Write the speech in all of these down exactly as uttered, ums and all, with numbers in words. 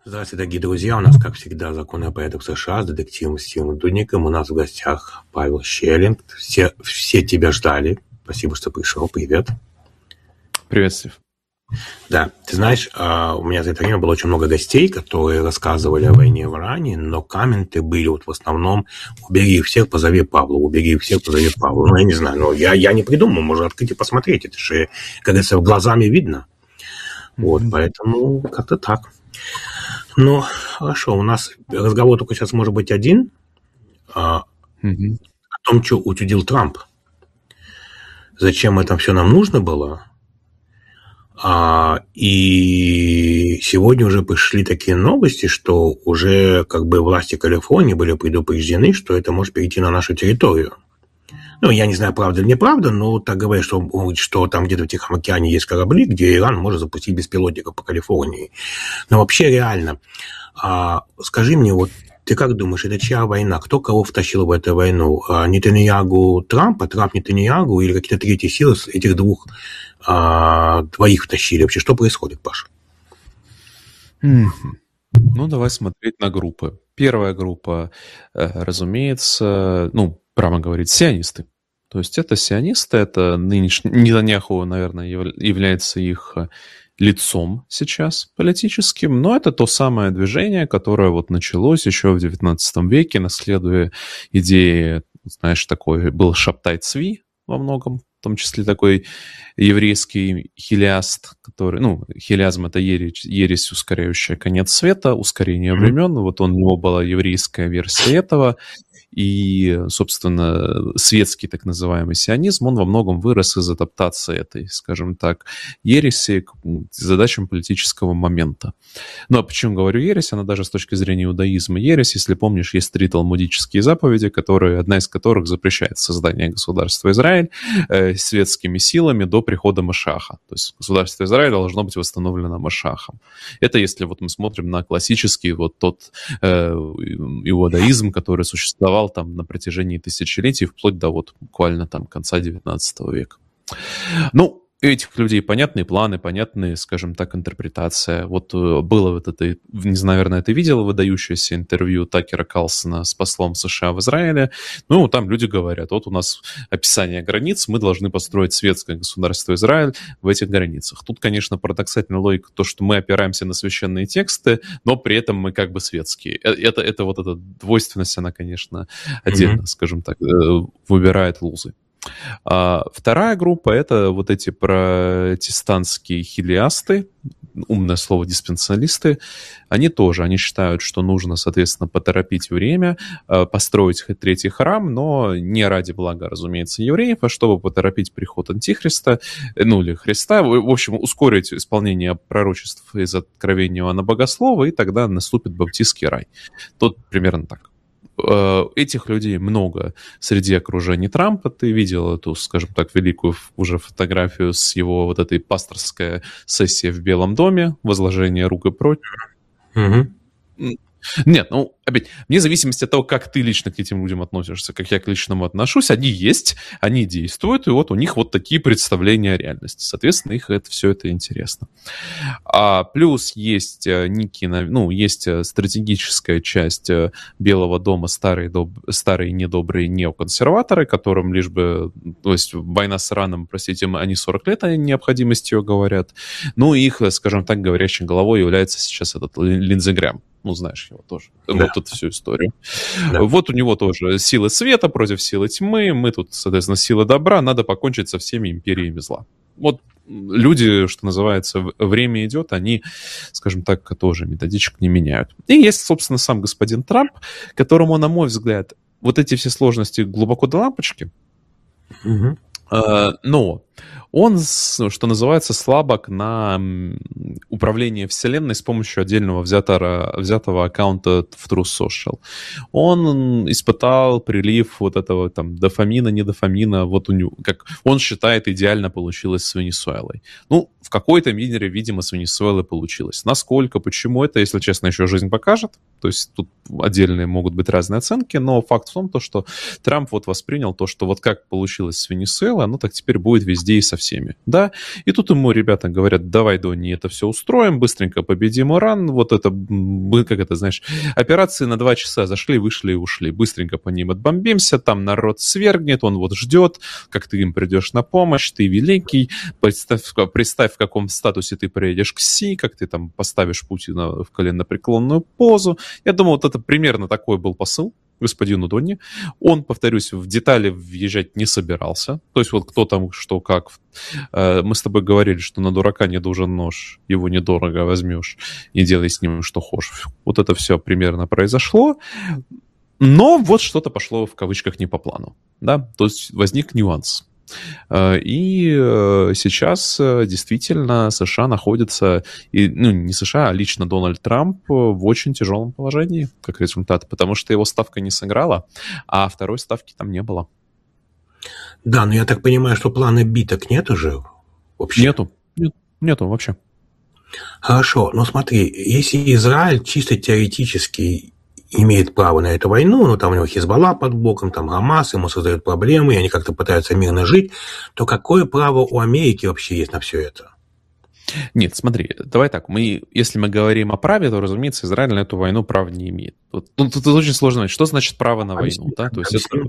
Здравствуйте, дорогие друзья. У нас, как всегда, «Закон и порядок США» с детективом Стивом Дудником. У нас в гостях Павел Щелин. Все, все тебя ждали. Спасибо, что пришел. Привет. Привет, Стив. Да, ты знаешь, у меня за это время было очень много гостей, которые рассказывали о войне в Иране, но комменты были вот в основном: убери их всех, позови Павла, убери их всех, позови Павла. Ну, я не знаю, но я, я не придумал, можно открыть и посмотреть. Это же, как говорится, глазами видно. Вот, mm-hmm. Поэтому как-то так. Ну, хорошо, у нас разговор только сейчас может быть один, а, mm-hmm. о том, что учудил Трамп. Зачем это все нам нужно было? А, и сегодня уже пришли такие новости, что уже как бы власти Калифорнии были предупреждены, что это может перейти на нашу территорию. Ну, я не знаю, правда или неправда, но так говорят, что, что там где-то в Тихом океане есть корабли, где Иран может запустить беспилотников по Калифорнии. Но вообще реально, а, скажи мне, вот ты как думаешь, это чья война? Кто кого втащил в эту войну? А, Нетаньягу Трампа, Трамп Нетаньягу или какие-то третьи силы с этих двух а, двоих втащили? Вообще, что происходит, Паша? Mm-hmm. Ну, давай смотреть на группы. Первая группа, разумеется, ну, прямо говорить, сионисты. То есть это сионисты, это нынешний Нетаньяху, наверное, является их лицом сейчас политическим, но это то самое движение, которое вот началось еще в девятнадцатом веке, наследуя идеи, знаешь, такой был Шабтай Цви во многом, в том числе такой еврейский хилиаст, который, ну, хилиазм — это ересь, ересь, ускоряющая конец света, ускорение времен, вот он, у него была еврейская версия этого. И, собственно, светский так называемый сионизм, он во многом вырос из адаптации этой, скажем так, ереси к задачам политического момента. Ну, а почему говорю ересь? Она даже с точки зрения иудаизма ересь. Если помнишь, есть три талмудические заповеди, которые, одна из которых запрещает создание государства Израиль э, светскими силами до прихода Машиаха. То есть государство Израиль должно быть восстановлено Машиахом. Это если вот мы смотрим на классический вот тот э, иудаизм, который существовал там на протяжении тысячелетий, вплоть до вот буквально там конца девятнадцатого века. Ну, у этих людей понятные планы, понятные, скажем так, интерпретация. Вот было вот это, не знаю, наверное, ты видел выдающееся интервью Такера Карлсона с послом США в Израиле. Ну, там люди говорят, вот у нас описание границ, мы должны построить светское государство Израиль в этих границах. Тут, конечно, парадоксальная логика, то, что мы опираемся на священные тексты, но при этом мы как бы светские. Это, это вот эта двойственность, она, конечно, отдельно, mm-hmm. скажем так, выбирает лузы. А вторая группа — это вот эти протестантские хилиасты, умное слово диспенсалисты. Они тоже, они считают, что нужно, соответственно, поторопить время, построить третий храм, но не ради блага, разумеется, евреев, а чтобы поторопить приход Антихриста, ну или Христа, в общем, ускорить исполнение пророчеств из Откровения Иоанна Богослова, и тогда наступит баптистский рай. Тут примерно так. Этих людей много среди окружения Трампа. Ты видел эту, скажем так, великую уже фотографию с его вот этой пасторской сессией в Белом доме, возложение рук и прочее. Mm-hmm. Нет, ну, опять, вне зависимости от того, как ты лично к этим людям относишься, как я к личному отношусь, они есть, они действуют, и вот у них вот такие представления о реальности. Соответственно, их это все это интересно. А плюс есть некие, ну, есть стратегическая часть Белого дома, старые, доб... старые недобрые неоконсерваторы, которым лишь бы, то есть война с Ираном, простите, они сорок лет о необходимости ее говорят. Ну, их, скажем так, говорящей головой является сейчас этот Линдзи Грэм. Ну, знаешь его тоже. Да. Вот эту всю историю. Да. Вот у него тоже силы света против силы тьмы. Мы тут, соответственно, силы добра. Надо покончить со всеми империями зла. Вот люди, что называется, время идет, они, скажем так, тоже методичек не меняют. И есть, собственно, сам господин Трамп, которому, на мой взгляд, вот эти все сложности глубоко до лампочки. Угу. Но он, что называется, слабок на управление вселенной с помощью отдельного взятого, взятого аккаунта в Truth Social. Он испытал прилив вот этого там дофамина, не дофамина, вот у него, как он считает, идеально получилось с Венесуэлой. Ну, в какой-то мере, видимо, с Венесуэлой получилось. Насколько, почему это, если честно, еще жизнь покажет. То есть тут отдельные могут быть разные оценки, но факт в том, то, что Трамп вот воспринял то, что вот как получилось с Венесуэлой, оно так теперь будет везде везде и со всеми, да, и тут ему ребята говорят, давай, Донни, это все устроим, быстренько победим Иран, вот это, как это, знаешь, операции на два часа зашли, вышли и ушли, быстренько по ним отбомбимся, там народ свергнет, он вот ждет, как ты им придешь на помощь, ты великий, представь, представь, в каком статусе ты приедешь к Си, как ты там поставишь Путина в коленопреклонную позу. Я думаю, вот это примерно такой был посыл господину Донни. Он, повторюсь, в детали въезжать не собирался. То есть вот кто там, что, как. Мы с тобой говорили, что на дурака не должен нож, его недорого возьмешь и делай с ним что хочешь. Вот это все примерно произошло. Но вот что-то пошло в кавычках не по плану. Да? То есть возник нюанс. И сейчас действительно США находится, и, ну, не США, а лично Дональд Трамп в очень тяжелом положении, как результат, потому что его ставка не сыграла, а второй ставки там не было. Да, но я так понимаю, что плана Би так нет уже вообще? Нету, нет, нету вообще. Хорошо, но смотри, если Израиль чисто теоретически имеет право на эту войну, но там у него Хизбалла под боком, там Хамас, ему создают проблемы, и они как-то пытаются мирно жить, то какое право у Америки вообще есть на все это? Нет, смотри, давай так, мы, если мы говорим о праве, то, разумеется, Израиль на эту войну права не имеет. Тут, тут, тут очень сложно знать, что значит право на войну. Да? То есть это,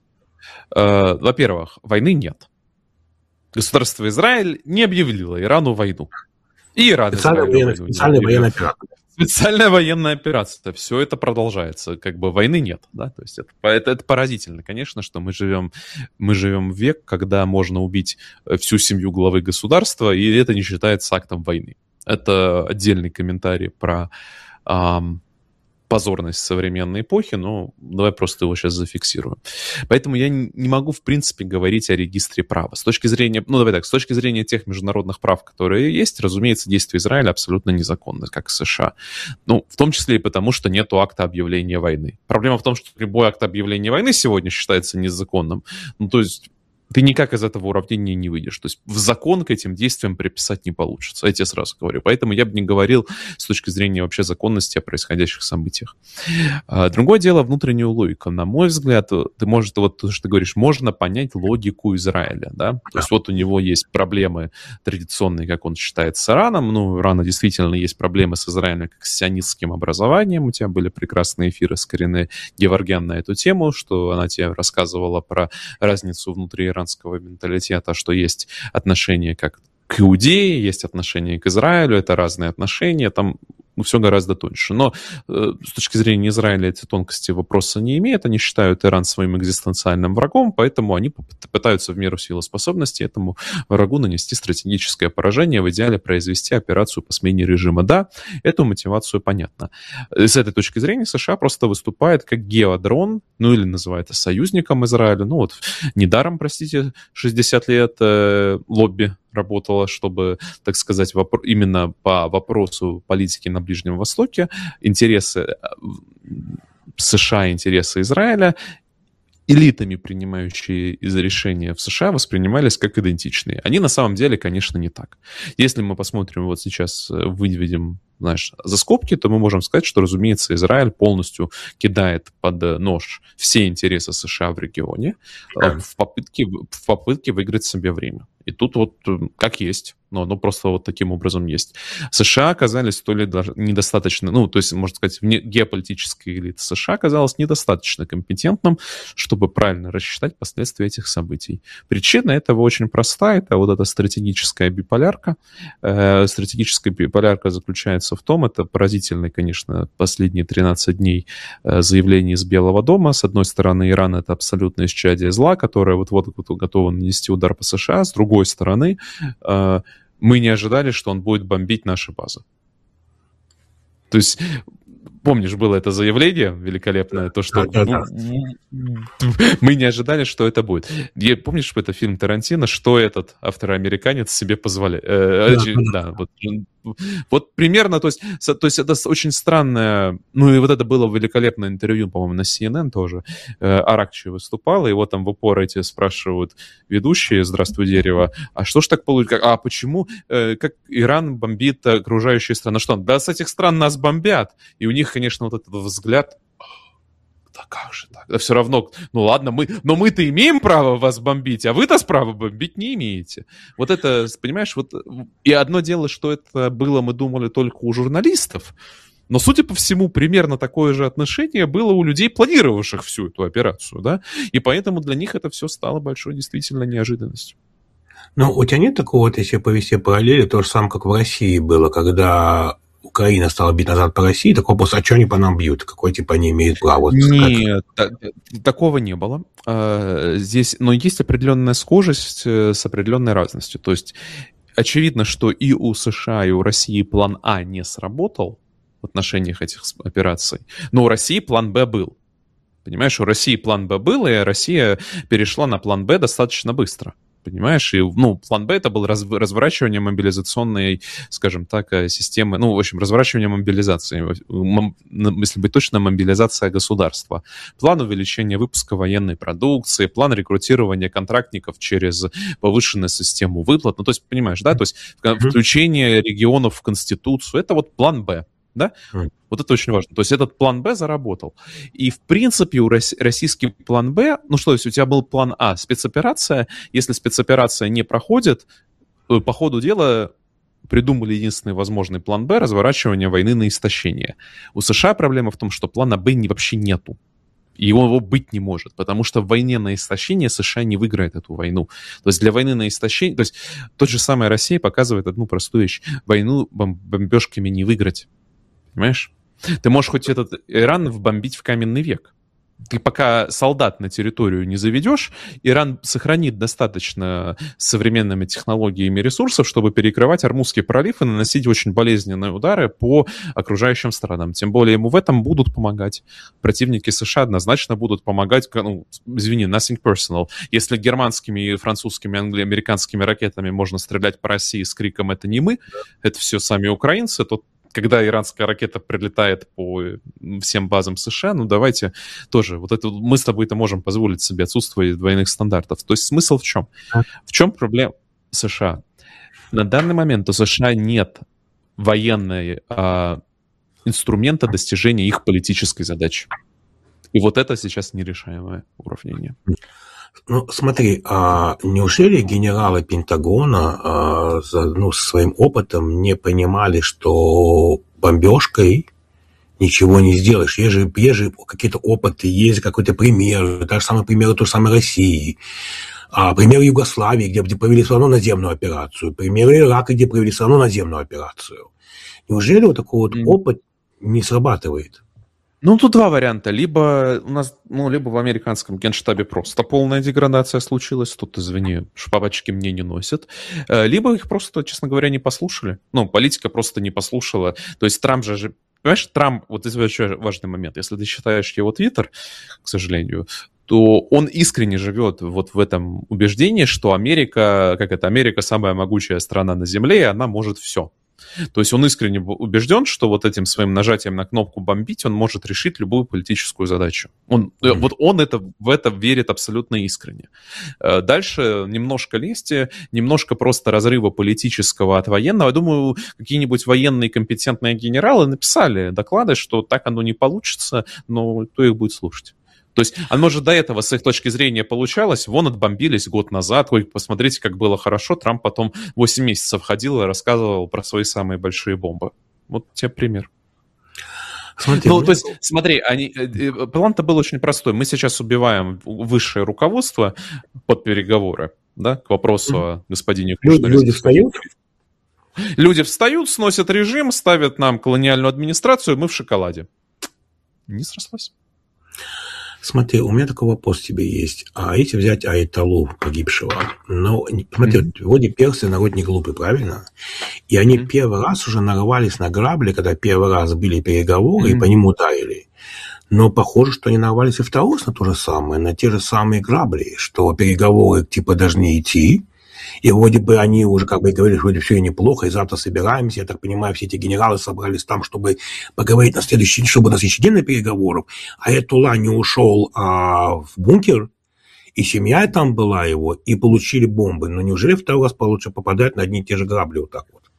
э, во-первых, войны нет. Государство Израиль не объявило Ирану войну. И Иран Израилю войну. Специальная военная операция. Специальная военная операция, все это продолжается, как бы войны нет, да, то есть это, это, это поразительно, конечно, что мы живем, мы живем в век, когда можно убить всю семью главы государства, и это не считается актом войны. Это отдельный комментарий про ам, позорность современной эпохи, но давай просто его сейчас зафиксирую. Поэтому я не могу, в принципе, говорить о регистре права. С точки зрения, ну давай так, с точки зрения тех международных прав, которые есть, разумеется, действия Израиля абсолютно незаконны, как США. Ну, в том числе и потому, что нету акта объявления войны. Проблема в том, что любой акт объявления войны сегодня считается незаконным. Ну, то есть ты никак из этого уравнения не выйдешь. То есть в закон к этим действиям приписать не получится. Я тебе сразу говорю. Поэтому я бы не говорил с точки зрения вообще законности о происходящих событиях. Другое дело — внутренняя логика. На мой взгляд, ты можешь, вот то, что ты говоришь, можно понять логику Израиля. Да? То есть вот у него есть проблемы традиционные, как он считает, с Ираном. Ну, у Ирана действительно есть проблемы с Израилем как с сионистским образованием. У тебя были прекрасные эфиры с Карине Геворгян на эту тему, что она тебе рассказывала про разницу внутри иранского менталитета, что есть отношение как к Иудее, есть отношение к Израилю, это разные отношения, там все гораздо тоньше. Но э, с точки зрения Израиля эти тонкости вопроса не имеют, они считают Иран своим экзистенциальным врагом, поэтому они пытаются в меру силы способностей этому врагу нанести стратегическое поражение, в идеале произвести операцию по смене режима. Да, эту мотивацию понятно. С этой точки зрения США просто выступает как геодрон, ну или называют это союзником Израиля. Ну вот недаром, простите, шестьдесят лет э, лобби работала, чтобы, так сказать, вопро- именно по вопросу политики на Ближнем Востоке интересы США, интересы Израиля элитами, принимающие из решения в США, воспринимались как идентичные. Они на самом деле, конечно, не так. Если мы посмотрим, вот сейчас выведем, знаешь, за скобки, то мы можем сказать, что, разумеется, Израиль полностью кидает под нож все интересы США в регионе yeah. в, попытке, в попытке выиграть себе время. И тут вот как есть, но оно просто вот таким образом есть. США оказались то ли даже недостаточно, ну, то есть, можно сказать, геополитическая элита США оказалась недостаточно компетентным, чтобы правильно рассчитать последствия этих событий. Причина этого очень проста, это вот эта стратегическая биполярка. Э, стратегическая биполярка заключается в том, это поразительное, конечно, последние тринадцать дней э, заявление из Белого дома. С одной стороны, Иран — это абсолютное исчадие зла, которое вот-вот готово нанести удар по США. С другой стороны, э, мы не ожидали, что он будет бомбить наши базы. То есть, помнишь, было это заявление великолепное, то, что да, да, да. мы не ожидали, что это будет. И помнишь, это фильм Тарантино, что этот афроамериканец себе позволяет? Э, да, да, вот, вот примерно, то есть, то есть это очень странное, ну и вот это было великолепное интервью, по-моему, на си эн эн тоже, э, Аракчи выступал, и его там в упор эти спрашивают ведущие, здравствуй, дерево, а что ж так получилось, а почему, э, как Иран бомбит окружающие страны, что, да с этих стран нас бомбят, и у них, конечно, вот этот взгляд, да как же так? Да все равно, ну ладно, мы, но мы-то имеем право вас бомбить, а вы-то права бомбить не имеете. Вот это, понимаешь, вот и одно дело, что это было, мы думали, только у журналистов, но, судя по всему, примерно такое же отношение было у людей, планировавших всю эту операцию, да, и поэтому для них это все стало большой действительно неожиданностью. Ну, у тебя нет такого, вот если повести параллели, то же самое, как в России было, когда Украина стала бить назад по России, такой вопрос, а что они по нам бьют? Какой типа они имеют право? Нет, как... такого не было. Здесь, но есть определенная схожесть с определенной разностью. То есть очевидно, что и у США, и у России план А не сработал в отношениях этих операций, но у России план Б был. Понимаешь, у России план Б был, и Россия перешла на план Б достаточно быстро. Понимаешь, и, ну, план Б это был раз, разворачивание мобилизационной, скажем так, системы, ну, в общем, разворачивание мобилизации, мом, если быть точно, мобилизация государства. План увеличения выпуска военной продукции, план рекрутирования контрактников через повышенную систему выплат, ну, то есть, понимаешь, да, то есть включение регионов в Конституцию, это вот план Б. Да? Mm. Вот это очень важно. То есть этот план Б заработал. И, в принципе, у рос- российский план Б, ну что, если у тебя был план А, спецоперация, если спецоперация не проходит, по ходу дела придумали единственный возможный план Б — разворачивание войны на истощение. У США проблема в том, что плана Б вообще нету. И его, его быть не может, потому что в войне на истощение США не выиграет эту войну. То есть для войны на истощение... То есть тот же самый Россия показывает одну простую вещь. Войну бом- бомбежками не выиграть. Понимаешь? Ты можешь хоть этот Иран вбомбить в каменный век. Ты пока солдат на территорию не заведешь, Иран сохранит достаточно современными технологиями ресурсов, чтобы перекрывать Ормузский пролив и наносить очень болезненные удары по окружающим странам. Тем более ему в этом будут помогать. Противники США однозначно будут помогать, ну, извини, nothing personal. Если германскими, французскими, англи- американскими ракетами можно стрелять по России с криком «это не мы», это все сами украинцы, то когда иранская ракета прилетает по всем базам США, ну давайте тоже, вот это мы с тобой-то можем позволить себе отсутствие двойных стандартов. То есть смысл в чем? В чем проблема США? На данный момент у США нет военного а, инструмента достижения их политической задачи. И вот это сейчас нерешаемое уравнение. Ну, смотри, а неужели генералы Пентагона а, за, ну, со своим опытом не понимали, что бомбежкой ничего не сделаешь? Есть же, есть же какие-то опыты, есть какой-то пример, та же самая примеры той же самой России, а, примеры Югославии, где, где провели все равно наземную операцию, примеры Ирака, где провели все равно наземную операцию. Неужели вот такой вот mm. опыт не срабатывает? Ну, тут два варианта. Либо у нас, ну, либо в американском генштабе просто полная деградация случилась, тут, извини, шпабочки мне не носят, либо их просто, честно говоря, не послушали. Ну, политика просто не послушала. То есть Трамп же, понимаешь, Трамп, вот здесь очень важный момент, если ты читаешь его твиттер, к сожалению, то он искренне живет вот в этом убеждении, что Америка, как это, Америка самая могучая страна на Земле, и она может все. То есть он искренне убежден, что вот этим своим нажатием на кнопку «бомбить» он может решить любую политическую задачу. Он, mm-hmm. Вот он это, в это верит абсолютно искренне. Дальше немножко лести, немножко просто разрыва политического от военного. Я думаю, какие-нибудь военные компетентные генералы написали доклады, что так оно не получится, но кто их будет слушать? То есть, а может, до этого, с их точки зрения, получалось, вон отбомбились год назад, ой, посмотрите, как было хорошо, Трамп потом восемь месяцев ходил и рассказывал про свои самые большие бомбы. Вот тебе пример. Смотри, ну, то есть, смотри, они, план-то был очень простой. Мы сейчас убиваем высшее руководство под переговоры, да, к вопросу mm-hmm. о господине Кушнере. Люди встают? Люди встают, сносят режим, ставят нам колониальную администрацию, мы в шоколаде. Не срослось. Смотри, у меня такой вопрос тебе есть. А если взять Айталу погибшего, ну, смотри, mm-hmm. вроде персы народ не глупый, правильно? И они mm-hmm. первый раз уже нарвались на грабли, когда первый раз были переговоры mm-hmm. и по ним ударили. Но похоже, что они нарвались и второй раз на то же самое, на те же самые грабли, что переговоры типа должны идти. И вроде бы они уже как бы говорили, что вроде все и неплохо, и завтра собираемся. Я так понимаю, все эти генералы собрались там, чтобы поговорить на следующий день, чтобы на следующий день на переговорах. А Айталла не ушел а, в бункер, и семья там была его, и получили бомбы. Но неужели второй раз получше попадать на одни и те же грабли вот так вот?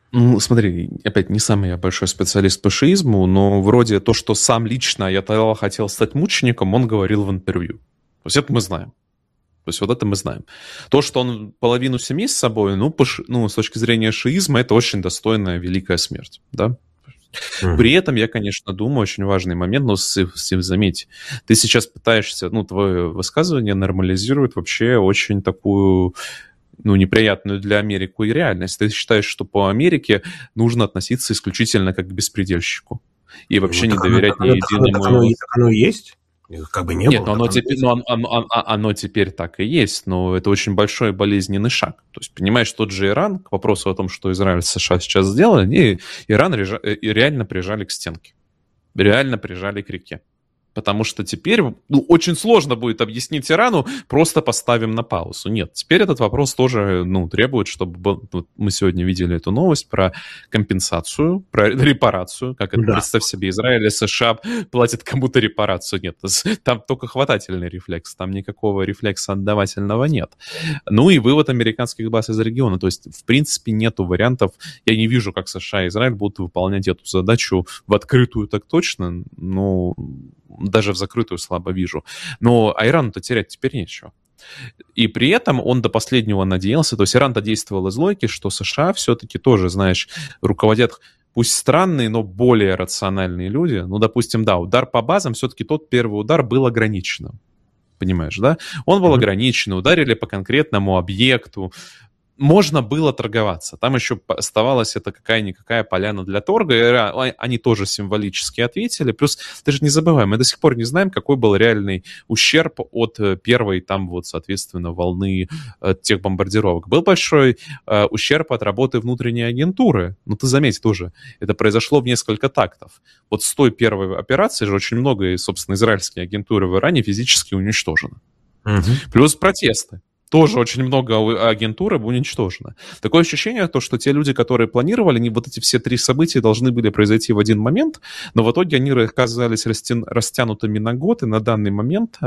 Ну, смотри, опять не самый я большой специалист по шиизму, но вроде то, что сам лично Аятолла хотел стать мучеником, он говорил в интервью. То есть это мы знаем. То есть вот это мы знаем. То, что он половину семьи с собой, ну, по, ну с точки зрения шиизма, это очень достойная великая смерть, да? Mm. При этом я, конечно, думаю, очень важный момент, но, Стив, заметь, ты сейчас пытаешься, ну, твое высказывание нормализирует вообще очень такую, ну, неприятную для Америки реальность. Ты считаешь, что по Америке нужно относиться исключительно как к беспредельщику и вообще ну, не доверять оно, ни единому... Так оно, так оно и есть? Как бы не Нет, было, но оно, теперь, но оно, оно, оно теперь так и есть, но это очень большой болезненный шаг. То есть, понимаешь, тот же Иран, к вопросу о том, что Израиль и США сейчас сделали, Иран режа, реально прижали к стенке, реально прижали к реке. Потому что теперь ну, очень сложно будет объяснить Ирану, просто поставим на паузу. Нет, теперь этот вопрос тоже ну, требует, чтобы... Вот мы сегодня видели эту новость про компенсацию, про репарацию. Как это? Да. Представь себе, Израиль и США платят кому-то репарацию. Нет, там только хватательный рефлекс, там никакого рефлекса отдавательного нет. Ну и вывод американских баз из региона. То есть, в принципе, нету вариантов. Я не вижу, как США и Израиль будут выполнять эту задачу в открытую так точно, но... даже в закрытую слабо вижу. Но а Ирану-то терять теперь нечего. И при этом он до последнего надеялся, то есть Иран-то действовал из логики, что США все-таки тоже, знаешь, руководят пусть странные, но более рациональные люди. Ну, допустим, да, удар по базам, все-таки тот первый удар был ограниченным. Понимаешь, да? Он был mm-hmm. ограничен, ударили по конкретному объекту. Можно было торговаться. Там еще оставалась это какая-никакая поляна для торга, и они тоже символически ответили. Плюс, ты же не забывай, мы до сих пор не знаем, какой был реальный ущерб от первой, там вот, соответственно, волны тех бомбардировок. Был большой э, ущерб от работы внутренней агентуры. Но ты заметь тоже, это произошло в несколько тактов. Вот с той первой операции же очень много, собственно, израильские агентуры в Иране физически уничтожено. Угу. Плюс протесты. Тоже очень много агентуры уничтожено. Такое ощущение, то, что те люди, которые планировали, они, вот эти все три события должны были произойти в один момент, но в итоге они оказались растя... растянутыми на год, и на данный момент,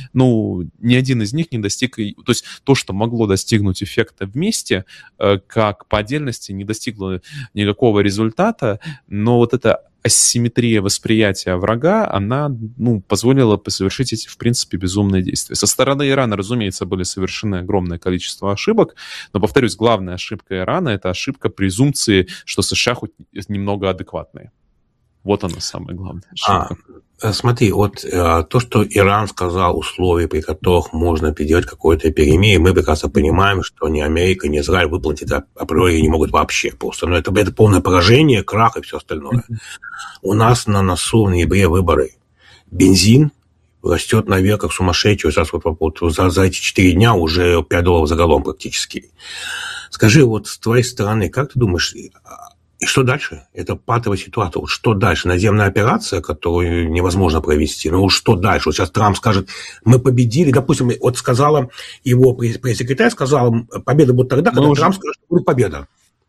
ну, ни один из них не достиг... То есть то, что могло достигнуть эффекта вместе, как по отдельности, не достигло никакого результата, но вот это асимметрия восприятия врага, она, ну, позволила совершить эти, в принципе, безумные действия. Со стороны Ирана, разумеется, были совершены огромное количество ошибок, но, повторюсь, главная ошибка Ирана — это ошибка презумпции, что США хоть немного адекватные. Вот она самая главная ошибка. А, смотри, вот а, то, что Иран сказал условия, при которых можно переделать какое-то перемирие, мы прекрасно понимаем, что ни Америка, ни Израиль выплатить априори не могут вообще просто. Но это, это полное поражение, крах и все остальное. Mm-hmm. У нас на носу в ноябре выборы. Бензин растет наверх как сумасшедший. Сейчас вот, вот за, за эти четыре дня уже пять долларов за галлон практически. Скажи, вот с твоей стороны, как ты думаешь... И что дальше? Это патовая ситуация. Вот что дальше? Наземная операция, которую невозможно провести. Ну, что дальше? Вот сейчас Трамп скажет, мы победили. Допустим, вот сказала его пресс-секретарь, сказала, победа будет тогда, когда уже... Трамп скажет, что будет победа.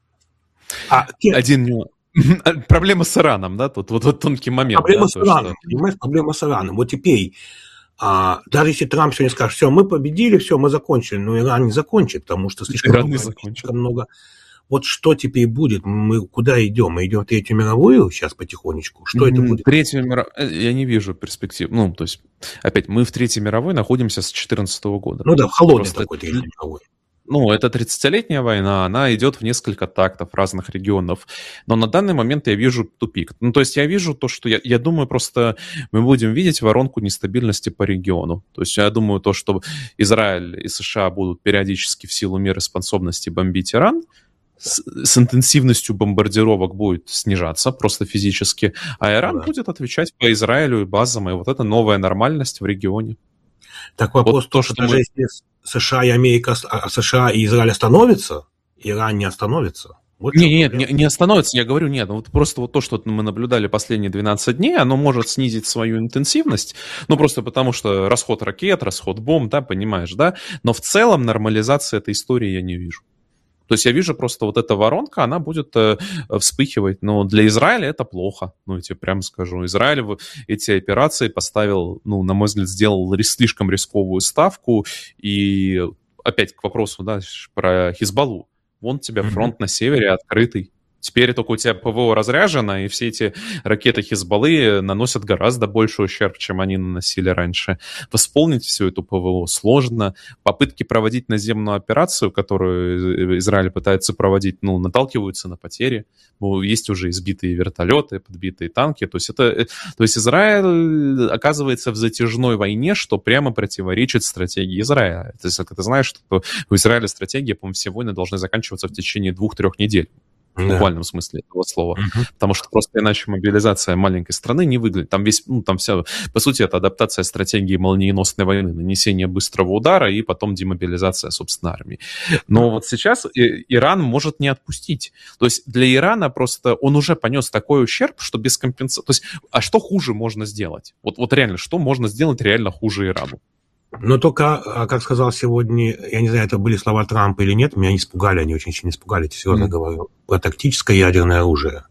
А... Один нюанс. Проблема с Ираном, да? Тут вот, вот тонкий момент. Проблема да, с Ираном, что... понимаешь? Проблема с Ираном. Вот теперь, а, даже если Трамп сегодня скажет, все, мы победили, все, мы закончили, но Иран не закончит, потому что слишком, Иран много, не слишком много... Вот что теперь будет? Мы куда идем? Мы идем в Третью мировую сейчас потихонечку? Что это будет? Третью мировую... Я не вижу перспектив. Ну, то есть, опять, мы в Третьей мировой находимся с две тысячи четырнадцатого года. Ну да, в холодной Просто такой Третьей мировой. Ну, это тридцатилетняя война, она идет в несколько тактов разных регионов. Но на данный момент я вижу тупик. Ну, то есть я вижу то, что... Я, я думаю, просто мы будем видеть воронку нестабильности по региону. То есть я думаю, то, что Израиль и США будут периодически в силу меры способности бомбить Иран, С, с интенсивностью бомбардировок будет снижаться просто физически, а Иран да. будет отвечать по Израилю и базам, и вот это новая нормальность в регионе. Так вопрос вот то, что даже мы... если США и Америка, США и Израиль остановятся, Иран не остановится. Вот нет, нет, не, не остановится, я говорю, нет, вот просто вот то, что мы наблюдали последние двенадцать дней, оно может снизить свою интенсивность, ну просто потому что расход ракет, расход бомб, да, понимаешь, да, но в целом нормализации этой истории я не вижу. То есть я вижу просто вот эта воронка, она будет э, вспыхивать. Но для Израиля это плохо. Ну, я тебе прямо скажу. Израиль в эти операции поставил, ну, на мой взгляд, сделал рис- слишком рисковую ставку. И опять к вопросу, да, про Хизбаллу. Вон у тебя фронт mm-hmm. на севере открытый. Теперь только у тебя ПВО разряжено, и все эти ракеты Хизбаллы наносят гораздо больший ущерб, чем они наносили раньше. Восполнить всю эту ПВО сложно. Попытки проводить наземную операцию, которую Израиль пытается проводить, ну, наталкиваются на потери. Ну, есть уже избитые вертолеты, подбитые танки. То есть, это, то есть Израиль оказывается в затяжной войне, что прямо противоречит стратегии Израиля. То есть, как ты знаешь, что у Израиля стратегия, по-моему, все войны должны заканчиваться в течение двух-трех недель. В Да. буквальном смысле этого слова. Мгм. Потому что просто иначе мобилизация маленькой страны не выглядит. Там весь, ну, там вся, по сути, это адаптация стратегии молниеносной войны, нанесение быстрого удара и потом демобилизация, собственно, армии. Но вот сейчас и- Иран может не отпустить. То есть для Ирана просто он уже понес такой ущерб, что без компенсации... То есть, а что хуже можно сделать? Вот, вот реально, что можно сделать реально хуже Ирану? Но только, а, как сказал сегодня, я не знаю, это были слова Трампа или нет, меня не испугали, они очень сильно испугали, я серьезно Mm. говорю, про тактическое ядерное оружие.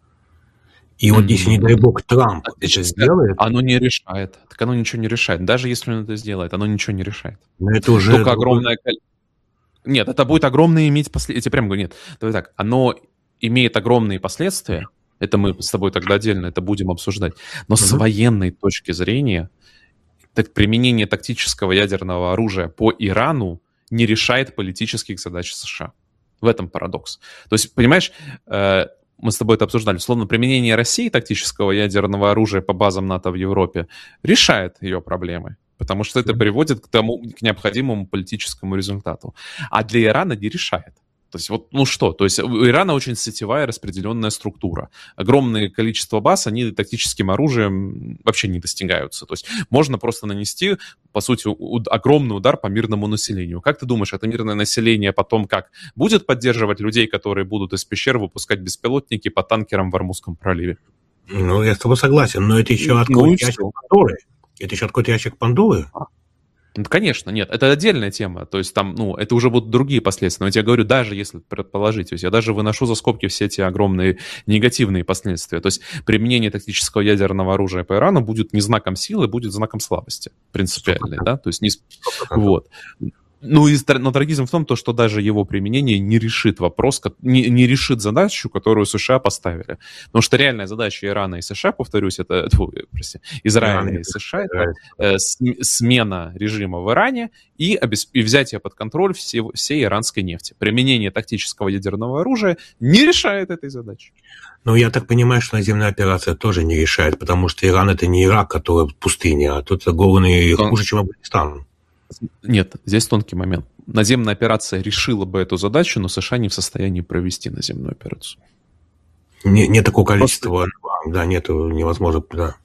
И вот М. если, не дай бог, Трамп это Тактическое, сделает, оно не решает. Так оно ничего не решает. Даже если он это сделает, оно ничего не решает. ну, это уже... Только другой- огромное количество... Нет, это будет огромные иметь последствия. Я тебе прямо говорю, нет. Давай так, оно имеет огромные последствия. Это мы с тобой тогда отдельно это будем обсуждать. Но с Мгм. военной точки зрения так, применение тактического ядерного оружия по Ирану не решает политических задач США. В этом парадокс. То есть, понимаешь, э, мы с тобой это обсуждали, условно, применение России тактического ядерного оружия по базам НАТО в Европе решает ее проблемы, потому что это приводит к тому, к необходимому политическому результату. А для Ирана не решает. То есть вот, ну что, то есть у Ирана очень сетевая распределенная структура. Огромное количество баз, они тактическим оружием вообще не достигаются. То есть можно просто нанести, по сути, у- огромный удар по мирному населению. Как ты думаешь, это мирное население потом как? Будет поддерживать людей, которые будут из пещер выпускать беспилотники по танкерам в Ормузском проливе? Ну, я с тобой согласен, но это еще Ну, откроет и ящик что? Пандоры. Это еще откроет ящик Пандоры. Ну, конечно, нет, это отдельная тема, то есть там, ну, это уже будут другие последствия, но я тебе говорю, даже если предположить, то есть я даже выношу за скобки все эти огромные негативные последствия, то есть применение тактического ядерного оружия по Ирану будет не знаком силы, будет знаком слабости принципиальной, да, то есть не... Вот. Ну, и стра- но трагизм в том, то, что даже его применение не решит вопрос, ко- не, не решит задачу, которую США поставили. Потому что реальная задача Ирана и США, повторюсь, это, фу, прости, Израиля Иран и США, это э, см- смена режима в Иране и, обесп- и взятие под контроль всего, всей иранской нефти. Применение тактического ядерного оружия не решает этой задачи. Ну, я так понимаю, что наземная операция тоже не решает, потому что Иран это не Ирак, который в пустыне, а тут горные Он- хуже, чем Афганистан. Нет, здесь тонкий момент. Наземная операция решила бы эту задачу, но США не в состоянии провести наземную операцию. Не, нет такого количества, да, нету, невозможно, да.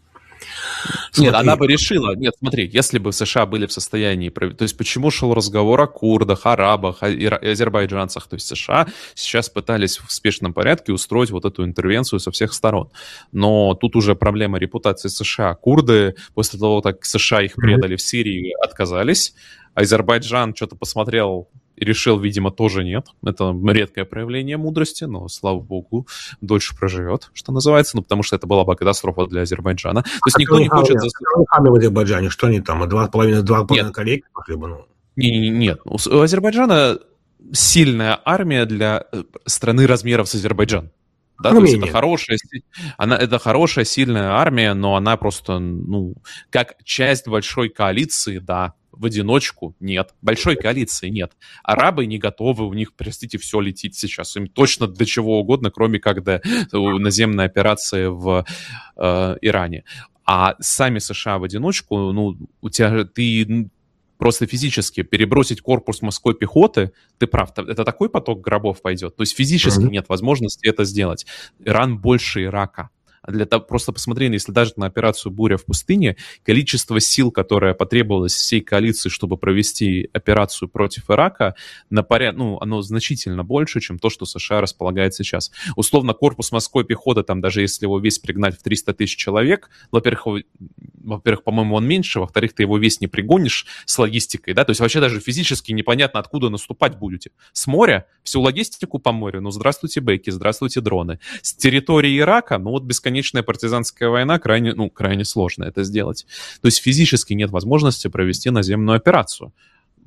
Нет, Смотри, она бы решила. Нет, смотри, если бы США были в состоянии... пров- То есть почему шел разговор о курдах, арабах, о ира- азербайджанцах? То есть США сейчас пытались в спешном порядке устроить вот эту интервенцию со всех сторон. Но тут уже проблема репутации США. Курды, после того, как США их предали в Сирии, отказались. Азербайджан что-то посмотрел и решил, видимо, тоже нет. Это редкое проявление мудрости, но, слава богу, дольше проживет, что называется, ну, потому что это была бы катастрофа для Азербайджана. То есть никто не хочет... зас- в Азербайджане, что они там, два с половиной, два с половиной Нет. коллеги пошли бы, ну. Не, не, нет, у С- у Азербайджана сильная армия для э, страны размеров с Азербайджан. Да, то есть это Армения. хорошая, си- она, это хорошая, сильная армия, но она просто, ну, как часть большой коалиции, да, в одиночку нет. Большой коалиции нет. Арабы не готовы, у них, простите, все летит сейчас. Им точно до чего угодно, кроме как до э, наземной операции в э, Иране. А сами США в одиночку, ну, у тебя, ты м, просто физически перебросить корпус морской пехоты, ты прав, т- это такой поток гробов пойдет. То есть физически Мгм. нет возможности это сделать. Иран больше Ирака. А Для того, просто посмотри, если даже на операцию «Буря в пустыне», количество сил, которое потребовалось всей коалиции, чтобы провести операцию против Ирака, на поряд... ну, оно значительно больше, чем то, что США располагает сейчас. Условно, корпус морской пехоты, там, даже если его весь пригнать в триста тысяч человек, во-первых, его- во-первых, по-моему, он меньше, во-вторых, ты его весь не пригонишь с логистикой, да, то есть вообще даже физически непонятно, откуда наступать будете. С моря, всю логистику по морю, ну, здравствуйте бэки, здравствуйте дроны. С территории Ирака, ну, вот бесконечная партизанская война, крайне, ну, крайне сложно это сделать. То есть физически нет возможности провести наземную операцию.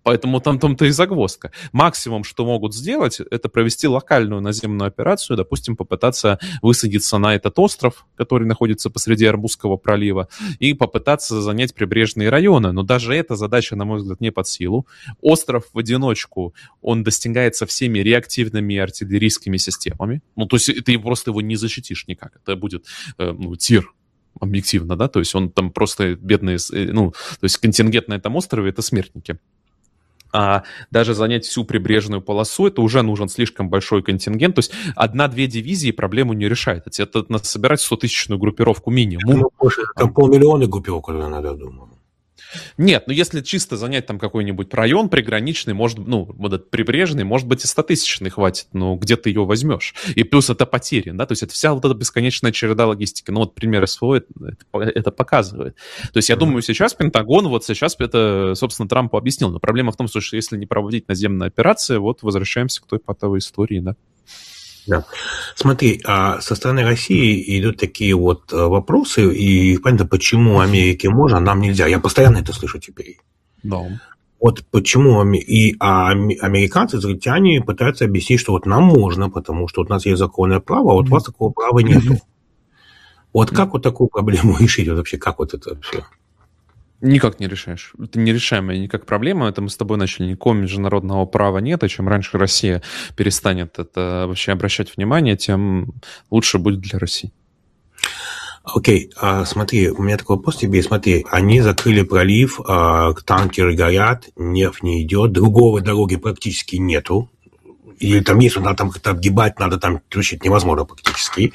Поэтому там там-то и загвоздка. Максимум, что могут сделать, это провести локальную наземную операцию, допустим, попытаться высадиться на этот остров, который находится посреди Ормузского пролива, и попытаться занять прибрежные районы. Но даже эта задача, на мой взгляд, не под силу. Остров в одиночку, он достигается всеми реактивными артиллерийскими системами. Ну, то есть ты просто его не защитишь никак. Это будет, э, ну, тир. Объективно, да, то есть он там просто бедный, ну, то есть контингент на этом острове — это смертники. А даже занять всю прибрежную полосу, это уже нужен слишком большой контингент, то есть одна-две дивизии проблему не решает. Это надо собирать сто-тысячную группировку минимум. Ну, больше, там полмиллиона группировок уже надо, думаю. Нет, ну если чисто занять там какой-нибудь район приграничный, может, ну, вот этот прибрежный, может быть, и стотысячный хватит, но где ты ее возьмешь? И плюс это потери, да, то есть это вся вот эта бесконечная череда логистики. Ну вот пример СВО это, это показывает. То есть я mm-hmm. думаю, сейчас Пентагон, вот сейчас это, собственно, Трампу объяснил, но проблема в том, что если не проводить наземные операции, вот возвращаемся к той патовой истории, да. Да. Смотри, а со стороны России идут такие вот вопросы, и понятно, почему Америке можно, а нам нельзя. Я постоянно это слышу теперь. Да. Вот почему и а американцы, израильтяне пытаются объяснить, что вот нам можно, потому что вот у нас есть законное право, а вот у вас такого права нету. Вот как вот такую проблему решить? Вот вообще, как вот это все? Никак не решаешь. Это нерешаемая никак проблема. Это мы с тобой начали. Никакого международного права нет. И чем раньше Россия перестанет это вообще обращать внимание, тем лучше будет для России. Окей, okay. а, смотри, у меня такой вопрос тебе. Смотри, они закрыли пролив, а, танкеры горят, нефть не идет, другой дороги практически нету. Или там есть, надо там как-то обгибать, надо там, короче, невозможно практически.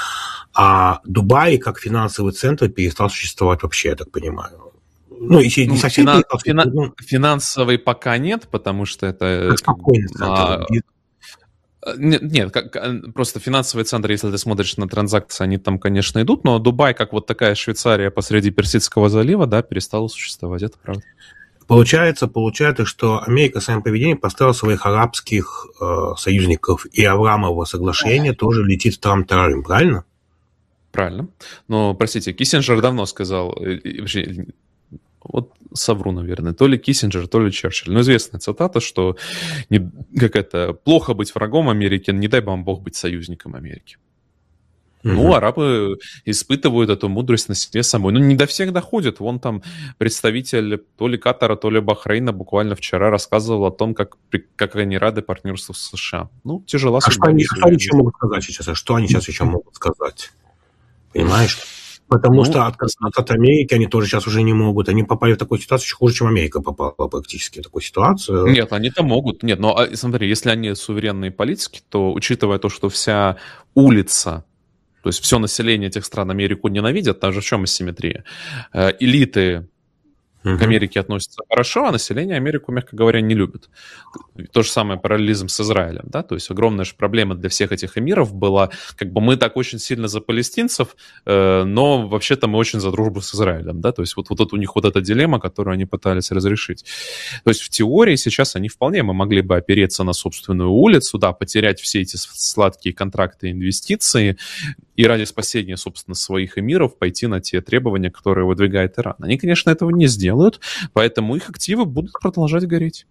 А Дубай, как финансовый центр, перестал существовать вообще, я так понимаю. Ну, если ну, не совсем финан, фина, ну, финансовый пока нет, потому что это... Спокойно. А, нет, нет как, просто финансовый центр, если ты смотришь на транзакции, они там, конечно, идут, но Дубай, как вот такая Швейцария посреди Персидского залива, да, перестала существовать, это правда. Получается, получается, что Америка своим поведением поставила своих арабских э, союзников, и Авраамово соглашение а. тоже летит в Трам-Тарарим, правильно? Правильно. Но, простите, Киссинджер давно сказал... Вообще, вот совру, наверное, то ли Киссинджер, то ли Черчилль. Но известная цитата, что не, как это, плохо быть врагом Америки, не дай вам Бог быть союзником Америки. Mm-hmm. Ну, арабы испытывают эту мудрость на себе самой. Ну, не до всех доходит. Вон там представитель то ли Катара, то ли Бахрейна буквально вчера рассказывал о том, как, как они рады партнерству с США. Ну, тяжело. А что они, что они еще могут сказать сейчас? А что они сейчас еще могут сказать? Понимаешь? Потому ну, что отказаться от Америки они тоже сейчас уже не могут. Они попали в такую ситуацию еще хуже, чем Америка попала практически в такую ситуацию. Нет, они-то могут. Нет, но смотри, если они суверенные политики, то, учитывая то, что вся улица, то есть все население этих стран Америку ненавидят, даже в чем асимметрия, элиты к Америке относятся хорошо, а население Америку, мягко говоря, не любит. То же самое параллелизм с Израилем, да, то есть огромная же проблема для всех этих эмиров была, как бы мы так очень сильно за палестинцев, э, но вообще-то мы очень за дружбу с Израилем, да, то есть вот, вот это, у них вот эта дилемма, которую они пытались разрешить. То есть в теории сейчас они вполне мы могли бы опереться на собственную улицу, да, потерять все эти сладкие контракты и инвестиции, и ради спасения, собственно, своих эмиров пойти на те требования, которые выдвигает Иран. Они, конечно, этого не сделают, поэтому их активы будут продолжать гореть.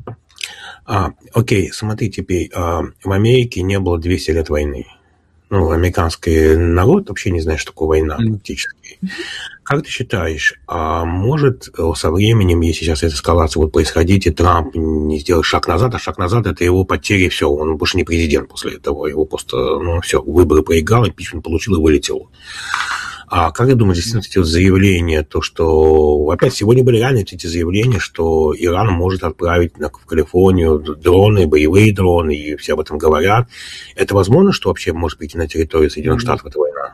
А, окей, смотри теперь, а, в Америке не было двести лет войны. Ну, американский народ вообще не знает, что такое война практически. Как ты считаешь, а может со временем, если сейчас эта эскалация будет происходить, и Трамп не сделает шаг назад, а шаг назад — это его потери, все, он больше не президент после этого, его просто, ну, все, выборы проиграл, импичмент получил и вылетел. А как ты думаешь, действительно, эти вот заявления, то, что... Опять, сегодня были реально эти заявления, что Иран может отправить на, в Калифорнию дроны, боевые дроны, и все об этом говорят. Это возможно, что вообще может прийти на территорию Соединенных Штатов эта война?